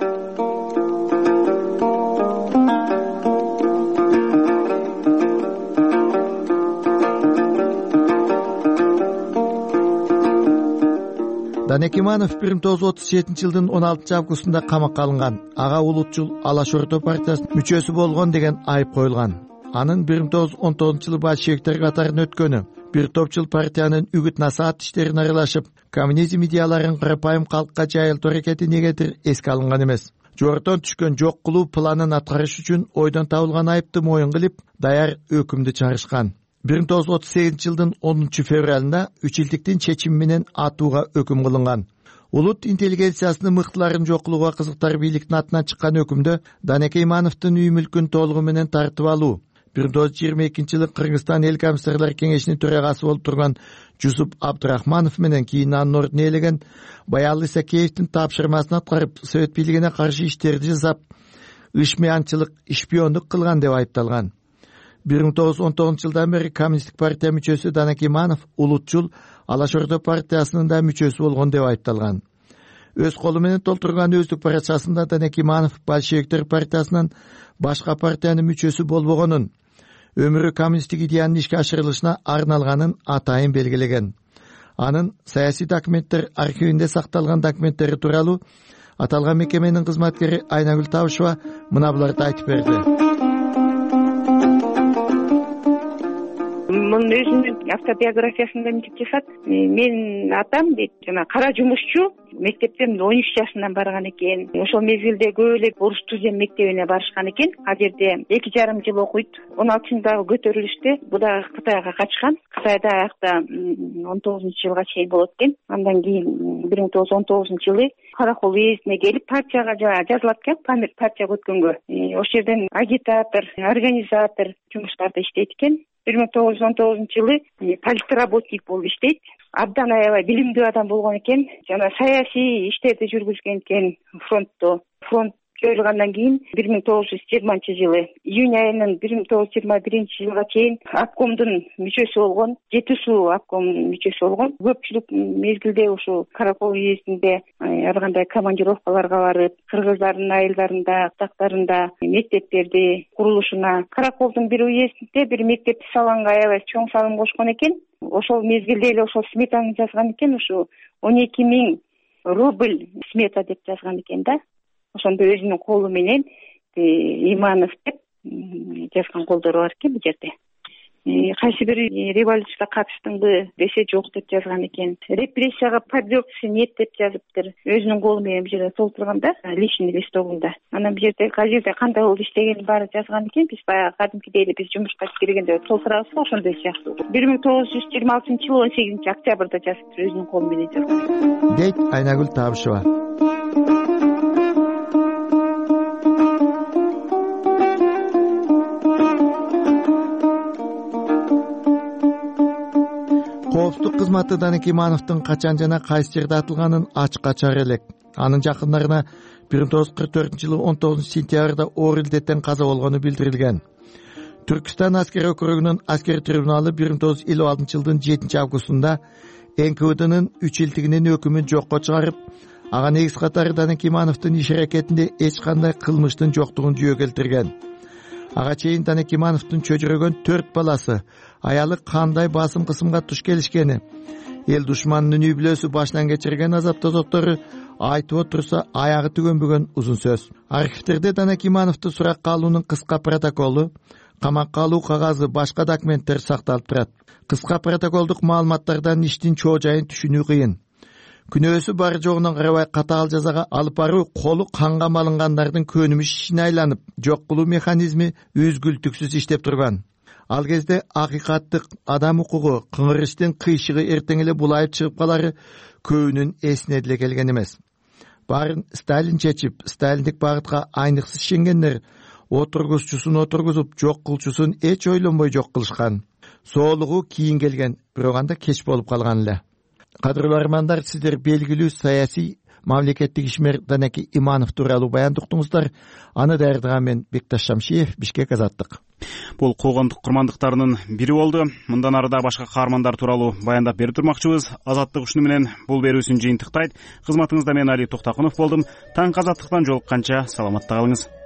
Данеке Иманов бир миң тогуз жүз отуз жетинчи жылдын он алтынчы августунда камакка алынган. Ага улутчул Алаш Орто партиясынын мүчөсү болгон деген айып коюлган. Анын бир миң тогуз жүз он тогузунчу жылы большевиктер катарына өткөнү, бир топ жыл партиянын үгүт насаат иштерине аралашып, коммунизм идеяларын карапайым калкка жайылтуу аракети негетир эске алынган эмес. Жогорудон түшкөн жок кылуу планын аткарыш үчүн ойдон табылган айыпты моюн кылып, даяр өкүмдү чыгарышкан. бир миң тогуз жүз отуз сегизинчи жылдын онунчу февралында үч илдиктин чечими менен атууга өкүм кылынган. Улут интеллигенциясынын мыктыларын жок кылууга кызыктар бийликтин атынан чыккан өкүмдө Данеке Имановдун үй мүлкүн толугу менен тартып алуу, бир миң тогуз жүз жыйырма экинчи жылы Кыргызстан эл комиссарлар кеңешинин төрагасы болуп турган Жусуп Абдрахманов менен кийин анын ордуна ээлеген Баялы Исакеевдин тапшырмасын аткарып, совет бийлигине каршы иштерди жасап, ышмыянчылык, шпиондук кылган деп айыпталган. бир миң тогуз жүз он тогузунчу жылдан бери коммунисттик партия мүчөсү Данеке Иманов улутчул Алаш Орто партиясынын да мүчөсү болгон деп айыпталган. Өз колу менен толтурган өздүк барачасында Данеке Иманов большевиктер партиясынын башка партиянын мүчөсү болбогонун, өмүрү коммунисттик идеянын ишке ашырылышына арналганын атайын белгилеген. Анын саясий документтер архивинде сакталган документтери тууралуу аталган мекеменин кызматкери Айнагүл Табышева мына буларды айтып берди. Мунун өзүнүн автобиографиясында мынтип жазат. Менин атам дейт, жана кара жумушчу, мектептен он үч жашынан барган экен. Ошол мезгилде көп эле орус түзем мектебине барышкан экен. Ал жерде эки жарым жыл окуйт. он алтынчыдагы көтөрүлүштө бу да Кытайга качкан. Кытайда аякта он тогузунчу жылга чейин болот экен. Андан кийин бир миң тогуз жүз он тогузунчу жылы Каракол уездине келип партияга жазылат экен, партияга өткөнгө. Ошол жерден агитатор, организатор жумуштарда иштейт экен. бир миң тогуз жүз он тогузунчу жылы политработник болуп иштейт. Абдан аябай билимдүү адам болгон экен. Жана саясий иштерди жүргүзгөн экен фронтто. Фронт жоюлгандан кийин бир миң тогуз жүз жыйырманчы жылы июнь айынын бир миң тогуз жүз жыйырма биринчи жылга чейин обкомдун мүчөсү болгон, жети суу обкомдун мүчөсү болгон. Көпчүлүк мезгилде ушул Каракол уездинде ар кандай командировкаларга барып, кыргыздардын айылдарында, тактарында мектептерди курулушуна, Караколдун бир уездинде бир мектепти салганга аябай чоң салым кошкон экен. Ошол мезгилде эле ошол сметаны жазган экен, ушу он эки миң рубль смета деп жазган экен да. Ошондо өзүнүн колу менен Иманов деп жазган колдору бар экен бул жерде. Кайсы бир революцияга катыштыңбы десе жок деп жазган экен. Репрессияга подвергся нет деп жазыптыр. Өзүнүн колу менен бул жерде толтурган да, личный листогунда. Анан бул жерде газетте кандай болуп иштегенин баары жазган экен. Биз баягы кадимкидей эле биз жумушка киргенде толтурабыз го, ошондой сыяктуу. бир миң тогуз жүз жыйырма алтынчы жылы он сегизинчи октябрда жазыптыр, өзүнүн колу менен жазган. Дейт Айнагүл Табышева. Коопсуздук кызматы Данеке Имановдун качан жана кайсы жерде атылганын ачыкка чыгара элек. Анын жакындарына бир миң тогуз жүз кырк төртүнчү жылы он тогузунчу сентябрда оор илдеттен каза болгону билдирилген. Түркстан аскер округунун аскер трибуналы бир миң тогуз жүз элүү алтынчы жылдын жетинчи августунда эн ка вэ днын үч илдигинин өкүмүн жокко чыгарып, ага негиз катары Данак Имановдун иш аракетинде эч кандай кылмыштын жоктугун жүйө келтирген. Ага чейин Данак Имановдун чөчүрөгөн төрт баласы, аялы кандай басым кысымга туш келишкени, эл душманынын үй бүлөсү башынан кечирген азап тозоктору айтып отурса аягы түгөнбөгөн узун сөз. Архивтерде Данак Имановду суракка алуунун кыска протоколу, камакка алуу кагазы, башка документтер сакталып турат. Кыска протоколдук маалыматтардан иштин чоо жайын түшүнүү кыйын. Күнөөсү бар жогунан карабай катаал жазага алып баруу колу канга малынгандардын көнүмүш ишине айланып, жок кылуу механизми үзгүлтүксүз иштеп турган. Ал кезде акыйкаттык адам укугу, кыңырыштын кыйшыгы эртең эле булайып чыгып калары көбүнүн эсине деле келген эмес. Баарын Сталин чечип, сталиндик багытка айныксыз ишенгендер отургузчусун отургузуп, жок кылчусун эч ойлонбой жок кылышкан. Соолугу кийин келген, бирок анда кеч болуп калган эле. Кадырлуу армандар, сиздер белгилүү саясий мамлекеттик ишмер Данак Иманов тууралуу баяндоо уктуңуздар. Аны даярдаган мен Бекташ Шамшиев, Бишкек, Азаттык. Бул коомдук курмандыктарынын бири болду. Мындан ары да башка каармандар тууралуу баяндап берип турмакчыбыз. Азаттык ушуну менен бул берүүсүн жыйынтыктайт. Кызматыңызда мен Али Токтакунов болдум. Таң Азаттыктан жолукканча саламатта калыңыз.